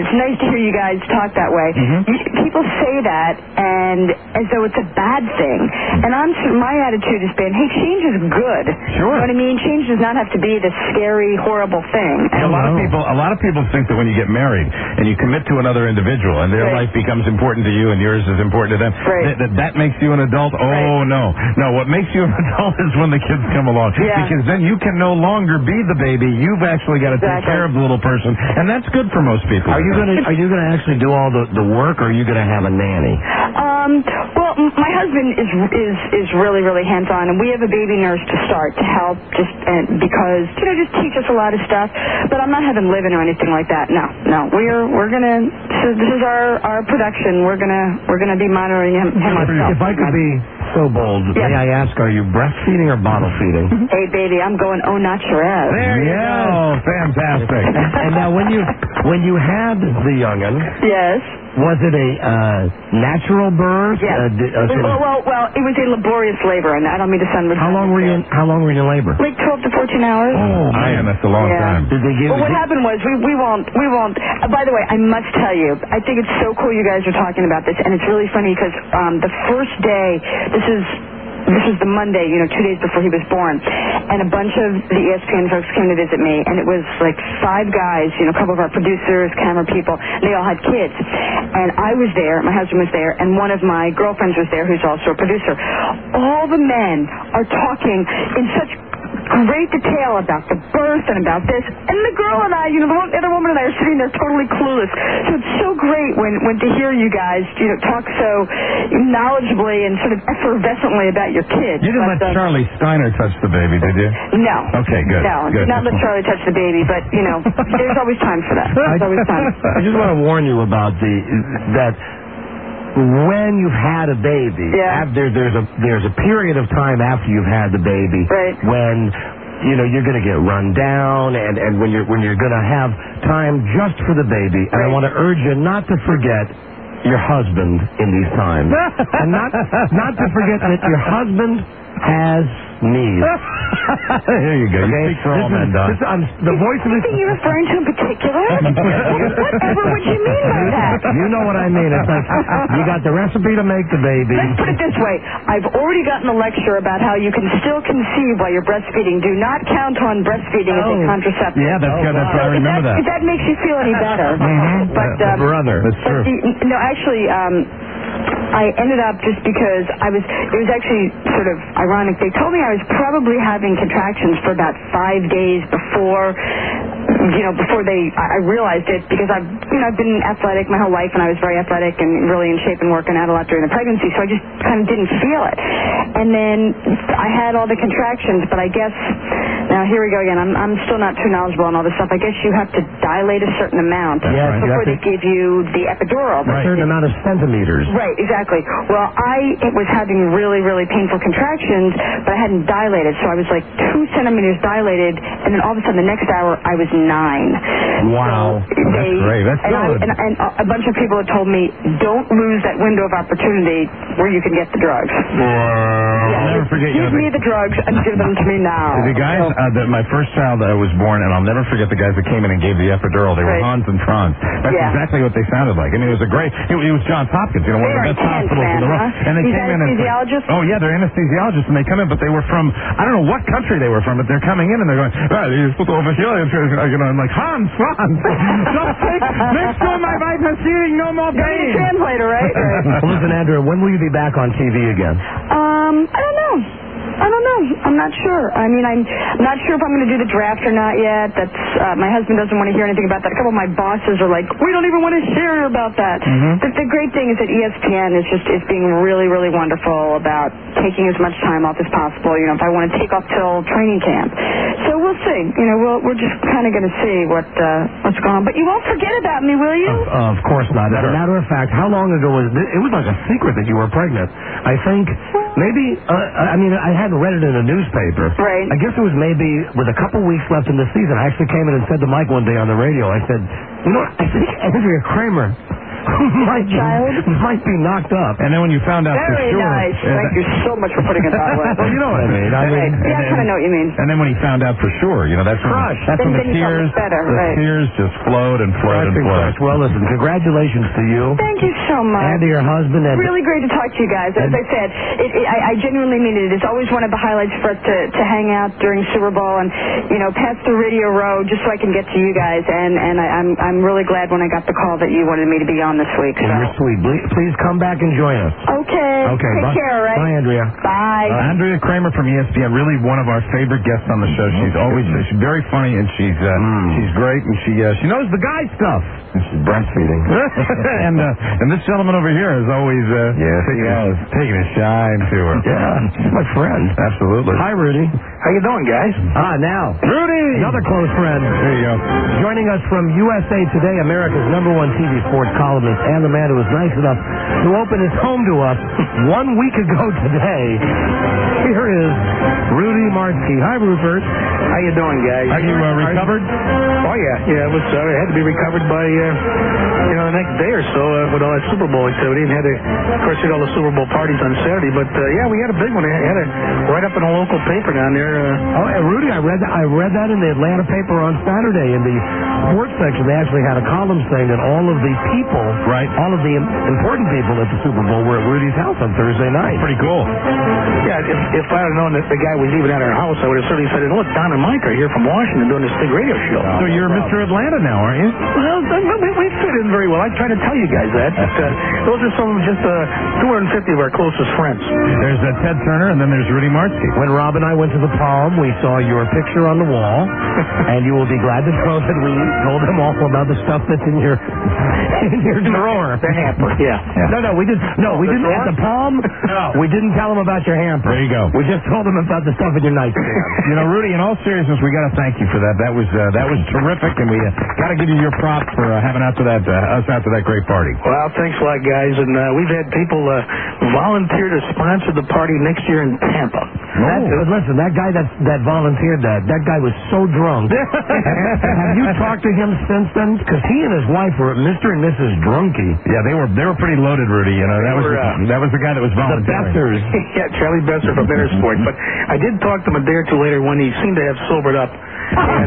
Speaker 14: it's nice to hear you guys talk that way.
Speaker 2: Mm-hmm.
Speaker 14: You, people say that and as though it's a bad thing. And I'm my attitude has been, hey, change is good.
Speaker 2: Sure.
Speaker 14: You know what I mean? Change does not have to be this scary, horrible thing.
Speaker 2: A lot of people, a lot of people think that when you get married and you commit to another individual and their
Speaker 14: Right.
Speaker 2: life becomes important to you and yours is important to them,
Speaker 14: Right.
Speaker 2: that, that that makes you an adult. Oh
Speaker 14: Right.
Speaker 2: no, no. What makes you an adult is when the kids come along,
Speaker 14: Yeah.
Speaker 2: because then you can no longer be the baby. You've actually got to take
Speaker 14: Exactly.
Speaker 2: care of the little person, and that's good for most people.
Speaker 1: Are you gonna Are you gonna actually do all the the work, or are you gonna have a nanny?
Speaker 14: Um, well, m- my husband is is is really really hands on, and we have a baby nurse to start to help, just and because you know just teach us a lot of stuff. But I'm not having live-in or anything like that. No, no. We're we're gonna. So this is our our production. We're gonna we're gonna be monitoring him, him ourselves.
Speaker 1: If I could be so bold,
Speaker 14: Yes.
Speaker 1: may I ask, are you breastfeeding or bottle feeding?
Speaker 14: Hey baby, I'm going au naturel.
Speaker 2: There you go. Fantastic.
Speaker 1: And now, when you when you had the young'un,
Speaker 14: Yes.
Speaker 1: was it a uh, natural birth?
Speaker 14: Yes.
Speaker 1: Uh, di- uh, sort
Speaker 14: well,
Speaker 1: of-
Speaker 14: well, well, it was a laborious labor, and I don't mean to sound.
Speaker 1: how long were you? In, how long were you in labor?
Speaker 14: Like twelve to fourteen hours.
Speaker 2: Oh man, that's a long
Speaker 14: Yeah.
Speaker 2: time.
Speaker 1: Did they give?
Speaker 14: Well, what
Speaker 1: did-
Speaker 14: happened was we we won't we won't. Uh, by the way, I must tell you, I think it's so cool you guys are talking about this, and it's really funny because um, the first day, this is. This was the Monday, you know, two days before he was born. And a bunch of the E S P N folks came to visit me, and it was like five guys, you know, a couple of our producers, camera people, they all had kids. And I was there, my husband was there, and one of my girlfriends was there who's also a producer. All the men are talking in such great detail about the birth and about this. And the girl and I, you know, the one, other woman and I are sitting there totally clueless. So it's so great when, when to hear you guys, you know, talk so knowledgeably and sort of effervescently about your kids.
Speaker 2: You didn't
Speaker 14: But,
Speaker 2: let
Speaker 14: uh,
Speaker 2: Charlie Steiner touch the baby, did you?
Speaker 14: No.
Speaker 2: Okay, good.
Speaker 14: No,
Speaker 2: good.
Speaker 14: not let Charlie touch the baby, but, you know, there's always time for that. There's always time.
Speaker 1: I just want to warn you about the that when you've had a baby,
Speaker 14: Yeah.
Speaker 1: after, there's a there's a period of time after you've had the baby
Speaker 14: Right.
Speaker 1: when you know you're going to get run down, and and when you're when you're going to have time just for the baby. And I
Speaker 14: Right.
Speaker 1: want to urge you not to forget your husband in these times, and not not to forget that your husband has needs.
Speaker 2: There you go. You
Speaker 1: Okay?
Speaker 2: speak for all
Speaker 1: This
Speaker 2: men,
Speaker 1: is-
Speaker 2: Don.
Speaker 1: this is- I'm- the voice of
Speaker 14: Anything you're referring to in particular? Whatever would you mean by that?
Speaker 1: You know what I mean. It's like you got the recipe to make the baby.
Speaker 14: Let's put it this way. I've already gotten a lecture about how you can still conceive while you're breastfeeding. Do not count on breastfeeding as a
Speaker 1: Oh.
Speaker 14: contraceptive.
Speaker 2: Yeah, that's good. That's
Speaker 14: So
Speaker 2: I
Speaker 14: if
Speaker 2: remember
Speaker 14: that,
Speaker 2: that.
Speaker 14: If that makes you feel any better.
Speaker 2: Mhm.
Speaker 14: But,
Speaker 2: Uh,
Speaker 14: um,
Speaker 1: brother.
Speaker 2: That's
Speaker 14: but
Speaker 2: true.
Speaker 14: the, no, actually, um, I ended up just because I was, it was actually sort of ironic. They told me I was probably having contractions for about five days before, you know, before they, I I realized it because I've, you know, I've been athletic my whole life and I was very athletic and really in shape and working out a lot during the pregnancy, so I just kind of didn't feel it. And then I had all the contractions, but I guess, now here we go again, I'm, I'm still not too knowledgeable on all this stuff. I guess you have to dilate a certain amount
Speaker 1: Yes, you
Speaker 14: before
Speaker 1: have
Speaker 14: they
Speaker 1: to-
Speaker 14: give you the epidural.
Speaker 1: A certain amount of centimeters.
Speaker 14: Right, exactly. Well, I was having really, really painful contractions, but I hadn't dilated, so I was like two centimeters dilated, and then all of a sudden the next hour I was nine.
Speaker 2: Wow.
Speaker 14: So
Speaker 2: That's
Speaker 14: they,
Speaker 2: great. That's
Speaker 14: and, I,
Speaker 2: good.
Speaker 14: and, and a bunch of people had told me, don't lose that window of opportunity where you can get the drugs.
Speaker 2: I'll never forget you.
Speaker 14: Give
Speaker 2: know,
Speaker 14: me the drugs and give them to me now.
Speaker 2: The guys,
Speaker 14: So-
Speaker 2: uh, the, my first child uh, was born, and I'll never forget the guys that came in and gave the epidural. They were
Speaker 14: Right.
Speaker 2: Hans and Franz. That's
Speaker 14: Yeah.
Speaker 2: exactly what they sounded like. I mean, it was a great. It, it was Johns Hopkins, you know, one of
Speaker 14: They
Speaker 2: the
Speaker 14: were
Speaker 2: best
Speaker 14: intense,
Speaker 2: hospitals in the
Speaker 14: man,
Speaker 2: world.
Speaker 14: huh?
Speaker 2: And they
Speaker 14: These
Speaker 2: came in and
Speaker 14: anesthesiologists?
Speaker 2: oh yeah, they're anesthesiologists, and they come in, but they were from I don't know what country they were from, but they're coming in and they're going, right, you're supposed to over here, and you know, I'm like Hans, Franz, just take, make sure my wife is feeling no more
Speaker 14: Give me
Speaker 2: pain.
Speaker 14: a translator, right? Right.
Speaker 1: Well, listen, Andrew, when will you be back on T V again?
Speaker 14: Um, I don't know. I don't know. I'm not sure. I mean, I'm not sure if I'm going to do the draft or not yet. That's uh, my husband doesn't want to hear anything about that. A couple of my bosses are like, we don't even want to hear about that.
Speaker 2: Mhm.
Speaker 14: The, the great thing is that E S P N is just is being really, really wonderful about taking as much time off as possible. You know, if I want to take off till training camp, so we'll see. You know, we'll, we're just kind of going to see what uh, what's going on. But you won't forget about me, will you?
Speaker 1: Of, of course not. As a matter of fact, how long ago was this? It was like a secret that you were pregnant. I think maybe, uh, I mean, I hadn't read it in a newspaper.
Speaker 14: Right.
Speaker 1: I guess it was maybe with a couple weeks left in the season. I actually came in and said to Mike one day on the radio, I said, you know, I think Andrea Kramer who might
Speaker 14: child?
Speaker 1: might be knocked up.
Speaker 2: And then when you found out for
Speaker 14: Very
Speaker 2: sure,
Speaker 14: nice. Thank you so much for putting it that way.
Speaker 1: Well, you know what I mean. I mean,
Speaker 14: yeah, I kind of know what you mean.
Speaker 2: and then when he found out for sure, you know, that's when,
Speaker 1: Crush.
Speaker 2: that's
Speaker 14: Then-
Speaker 2: when
Speaker 14: then
Speaker 2: the
Speaker 14: you felt
Speaker 2: tears,
Speaker 14: much better,
Speaker 2: the
Speaker 14: right.
Speaker 2: tears just flowed and flowed and
Speaker 1: Crushing
Speaker 2: flowed.
Speaker 1: crush. Well, listen, congratulations to you
Speaker 14: Thank you so much.
Speaker 1: and to your husband. And
Speaker 14: Really great to talk to you guys. As I said, it, it, I, I genuinely mean it. It's always one of the highlights for us to, to hang out during Super Bowl and, you know, past the radio row just so I can get to you guys. And, and I, I'm I'm really glad when I got the call that you wanted me to be on this week. So.
Speaker 1: Well, you're sweet. Please, please come back and join us.
Speaker 14: Okay.
Speaker 2: Okay,
Speaker 14: Take
Speaker 2: bye.
Speaker 14: care, all right?
Speaker 1: Bye, Andrea.
Speaker 14: Bye.
Speaker 2: Uh, Andrea Kramer from E S P N, really one of our favorite guests on the show. She's always she's very funny and she's uh, she's great and she uh, she knows the guy stuff.
Speaker 5: And she's breastfeeding.
Speaker 2: and uh, and this gentleman over here is always uh,
Speaker 5: Yes,
Speaker 2: taking,
Speaker 5: he is.
Speaker 2: taking a shine to her.
Speaker 1: Yeah, she's my friend.
Speaker 2: Absolutely.
Speaker 1: Hi, Rudy.
Speaker 12: How you doing, guys?
Speaker 1: Ah, now.
Speaker 2: Rudy!
Speaker 1: Another close friend.
Speaker 2: There you go.
Speaker 1: Joining us from U S A Today, America's number one T V sports columnist, and the man who was nice enough to open his home to us one week ago today. Here is Rudy Martzke. Hi, Rupert.
Speaker 12: How you doing, guys?
Speaker 2: Are you uh, recovered?
Speaker 12: Oh yeah, yeah. It was. Uh, it had to be recovered by uh, you know the next day or so uh, with all that Super Bowl activity, and had to, of course, we had all the Super Bowl parties on Saturday. But uh, yeah, we had a big one. We had a right up in a local paper down there. Uh,
Speaker 1: Oh, and Rudy, I read that. I read that in the Atlanta paper on Saturday in the sports section. They actually had a column saying that all of the people,
Speaker 2: right,
Speaker 1: all of the im- important people at the Super Bowl were at Rudy's house on Thursday night.
Speaker 2: Pretty cool.
Speaker 12: yeah, if, if I had known that the guy was even at our house, I would have certainly said, "Look, Don and Mike are here from Washington doing this big radio show."
Speaker 2: So you're Mister Atlanta now, aren't you?
Speaker 12: Well, we, we fit in very well. I try to tell you guys that. But, uh, those are some just uh, two hundred fifty of our closest friends.
Speaker 2: There's uh, Ted Turner, and then there's Rudy Martzke.
Speaker 1: When Rob and I went to the Palm, we saw your picture on the wall, and you will be glad to know that we told them all about the stuff that's in your in your drawer.
Speaker 12: The hamper. Yeah.
Speaker 2: Yeah.
Speaker 1: No, no, we didn't. No, we didn't at the Palm.
Speaker 2: No.
Speaker 1: We didn't tell them about your hamper.
Speaker 2: There you go.
Speaker 1: We just told them about the stuff in your nightstand.
Speaker 2: You know, Rudy, in all seriousness, we got to thank you for that. That was uh, that was terrific, and we uh, got to give you your props for uh, having out to that uh, us out to that great party.
Speaker 12: Well, thanks a lot, guys. And uh, we've had people uh, volunteer to sponsor the party next year in Tampa.
Speaker 1: That, but listen, that guy that that volunteered that, that guy was so drunk. Have you talked to him since then? Because he and his wife were Mister and Missus Drunky.
Speaker 2: Yeah, they were they were pretty loaded, Rudy. You know, that
Speaker 12: They
Speaker 2: was
Speaker 12: were,
Speaker 2: the,
Speaker 12: uh,
Speaker 2: that was the guy that was
Speaker 1: The
Speaker 2: volunteering.
Speaker 1: Bessers.
Speaker 12: Yeah, Charlie Besser from Better Sport. But I did talk to him a day or two later when he seemed to have sobered up. And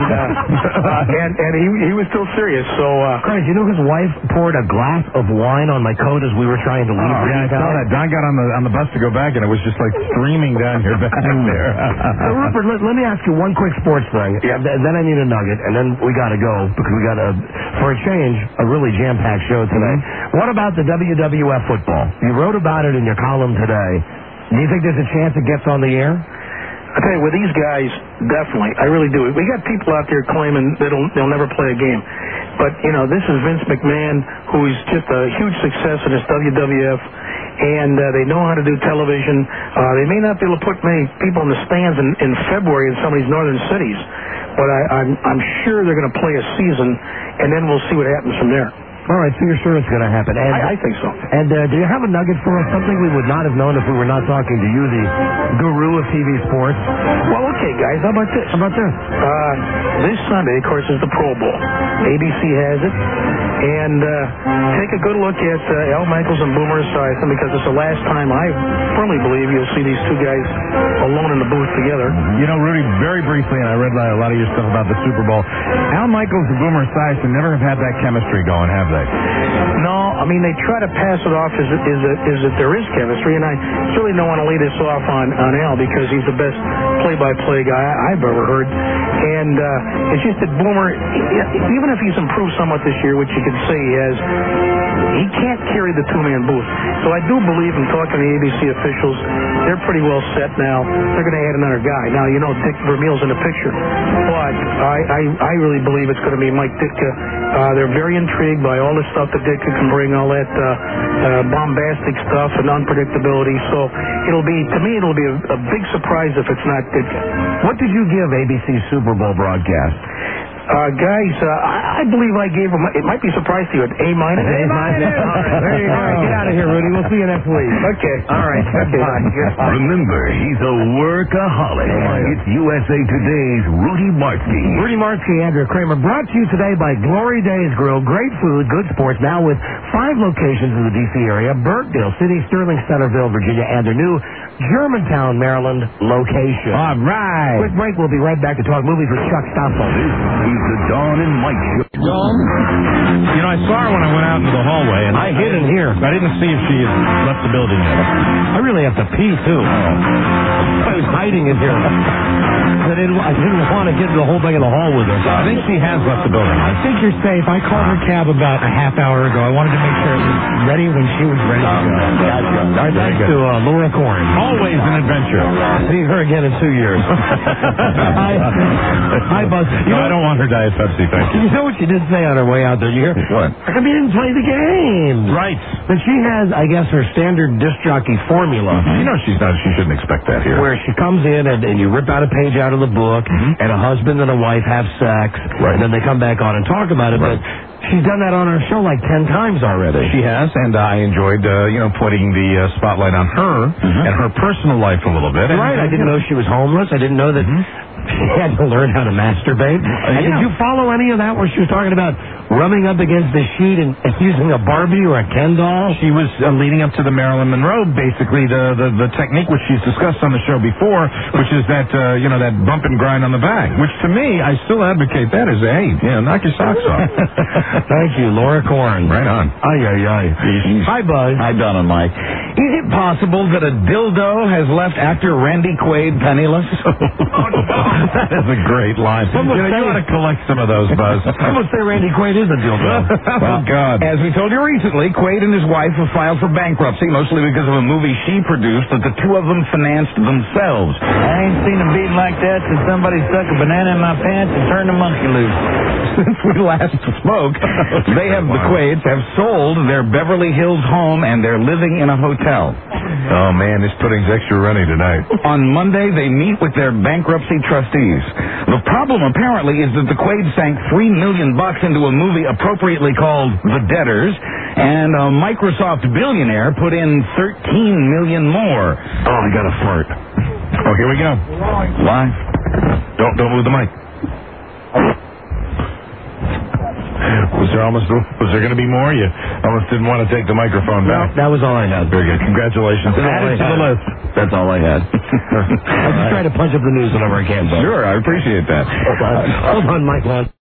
Speaker 12: uh, and, and he, he was still serious. So, uh,
Speaker 1: Christ, you know his wife poured a glass of wine on my coat as we were trying to leave.
Speaker 2: Oh, yeah, I saw that. Don got on the on the bus to go back, and it was just like streaming down your back there.
Speaker 1: So, Rupert, let, let me ask you one quick sports thing.
Speaker 12: Yeah.
Speaker 1: Th- then I need a nugget, and then we got to go because we got a, for a change, a really jam-packed show today.
Speaker 2: Mm-hmm.
Speaker 1: What about the W W F football? You wrote about it in your column today. Do you think there's a chance it gets on the air?
Speaker 12: I tell you, with these guys, definitely, I really do. We got people out there claiming they'll they'll never play a game, but you know, this is Vince McMahon, who's just a huge success in this W W F, and uh, they know how to do television. Uh, they may not be able to put many people in the stands in, in February in some of these northern cities, but I, I'm I'm sure they're going to play a season, and then we'll see what happens from there.
Speaker 1: All right, so you're sure it's going to happen. And,
Speaker 12: I, I think so.
Speaker 1: And uh, do you have a nugget for us? Something we would not have known if we were not talking to you, the guru of T V sports.
Speaker 12: Well, okay, guys, how about this?
Speaker 1: How about this?
Speaker 12: Uh, this Sunday, of course, is the Pro Bowl. A B C has it. And uh, take a good look at uh, Al Michaels and Boomer Esiason, because it's the last time I firmly believe you'll see these two guys alone in the booth together.
Speaker 2: You know, Rudy, very briefly, and I read a lot of your stuff about the Super Bowl, Al Michaels and Boomer Esiason never have had that chemistry going, have they?
Speaker 12: No, I mean, they try to pass it off as, as, as that there is chemistry, and I certainly don't want to lay this off on, on Al because he's the best play-by-play guy I've ever heard. And uh, it's just that Boomer, even if he's improved somewhat this year, which you can say he has, he can't carry the two-man booth. So I do believe in talking to the A B C officials, they're pretty well set now. They're going to add another guy. Now, you know, Dick Vermeil's in the picture, but I, I, I really believe it's going to be Mike Ditka. Uh, they're very intrigued by all the stuff that Ditka can bring, all that uh, uh, bombastic stuff and unpredictability. So it'll be, to me, it'll be a, a big surprise if it's not Ditka.
Speaker 1: What did you give A B C's Super Bowl broadcast?
Speaker 12: Uh, guys, uh, I, I believe I gave him, it might be a surprise to you, an A minus.
Speaker 1: A minus. All right, there you go. All right, get out of here, Rudy. We'll see you next week.
Speaker 12: Okay.
Speaker 1: All right. Goodbye.
Speaker 13: Remember, he's a workaholic. It's U S A Today's Rudy Martzke.
Speaker 1: Rudy Martzke, Andrew Kramer, brought to you today by Glory Days Grill. Great food, good sports, now with five locations in the D C area, Burkeville City, Sterling, Centerville, Virginia, and their new Germantown, Maryland location.
Speaker 2: All right.
Speaker 1: Quick break. We'll be right back to talk movies with Chuck Stoffel.
Speaker 13: This is the Dawn and Mike Show.
Speaker 2: Dawn? You know, I saw her when I went out into the hallway, and
Speaker 1: I hid in here.
Speaker 2: I didn't see if she had left the building yet.
Speaker 1: I really have to pee, too. I was hiding in here. I didn't, I didn't want to get the whole thing in the hall with her.
Speaker 2: I think she has left the building.
Speaker 4: I think you're safe. I called her cab about a half hour ago. I wanted to make sure it was ready when she was ready to go.
Speaker 1: All right, thanks to uh, Laura Corn.
Speaker 2: Always an adventure.
Speaker 1: See her again in two years. Hi, hi, Buzz. You
Speaker 2: No,
Speaker 1: know,
Speaker 2: I don't want her Diet Pepsi, thank you.
Speaker 1: You know what she did say on her way out there? You hear?
Speaker 2: What?
Speaker 1: How come you didn't play the game?
Speaker 2: Right.
Speaker 1: But she has, I guess, her standard disc jockey formula.
Speaker 2: You know she's not. She shouldn't expect that here.
Speaker 1: Where she comes in and, and you rip out a page out of the book,
Speaker 2: Mm-hmm.
Speaker 1: and a husband and a wife have sex,
Speaker 2: Right.
Speaker 1: and then they come back on and talk about it.
Speaker 2: Right.
Speaker 1: But she's done that on her show like ten times already.
Speaker 2: She has, and uh, I enjoyed, uh, you know, putting the uh, spotlight on her and her personal life a little bit. And,
Speaker 1: Right, I didn't know she was homeless. I didn't know that she had to learn how to masturbate. And
Speaker 2: yeah.
Speaker 1: did you follow any of that where she was talking about rubbing up against the sheet and using a Barbie or a Ken doll?
Speaker 2: She was uh, leading up to the Marilyn Monroe, basically the, the the technique which she's discussed on the show before, which is that uh, you know that bump and grind on the back. Which to me, I still advocate that as a hey, yeah, knock your socks off.
Speaker 1: Thank you, Laura Corn.
Speaker 2: Right on.
Speaker 1: Ay ay ay. Hi, Buzz.
Speaker 8: Hi, Don and Mike. Is it possible that a dildo has left actor Randy Quaid penniless?
Speaker 2: That is a great line. You, know, you ought to collect some of those, Buzz.
Speaker 1: I'm gonna say Randy Quaid is a dildo.
Speaker 2: Oh God.
Speaker 8: As we told you recently, Quaid and his wife have filed for bankruptcy, mostly because of a movie she produced that the two of them financed themselves.
Speaker 10: I ain't seen a beat like that since somebody stuck a banana in my pants and turned a monkey loose.
Speaker 8: Since we last spoke, they have, the Quaids have sold their Beverly Hills home and they're living in a hotel.
Speaker 5: Oh, man, this pudding's extra runny tonight.
Speaker 8: On Monday, they meet with their bankruptcy trustees. The problem, apparently, is that the Quaids sank three million bucks into a movie appropriately called The Debtors, and a Microsoft billionaire put in thirteen million more.
Speaker 2: Oh, I got a fart. Oh, here we go.
Speaker 8: Live.
Speaker 2: Don't don't move the mic. Was there almost was there going to be more? You almost didn't want to take the microphone back.
Speaker 1: That was all I had.
Speaker 2: Very good. Congratulations.
Speaker 1: That's all
Speaker 2: Add
Speaker 1: I
Speaker 2: it to
Speaker 1: had.
Speaker 2: the list.
Speaker 8: That's all I had.
Speaker 1: I just try to punch up the news whenever I can, Buzz.
Speaker 8: Sure, I appreciate that.
Speaker 1: Hold on, Mike.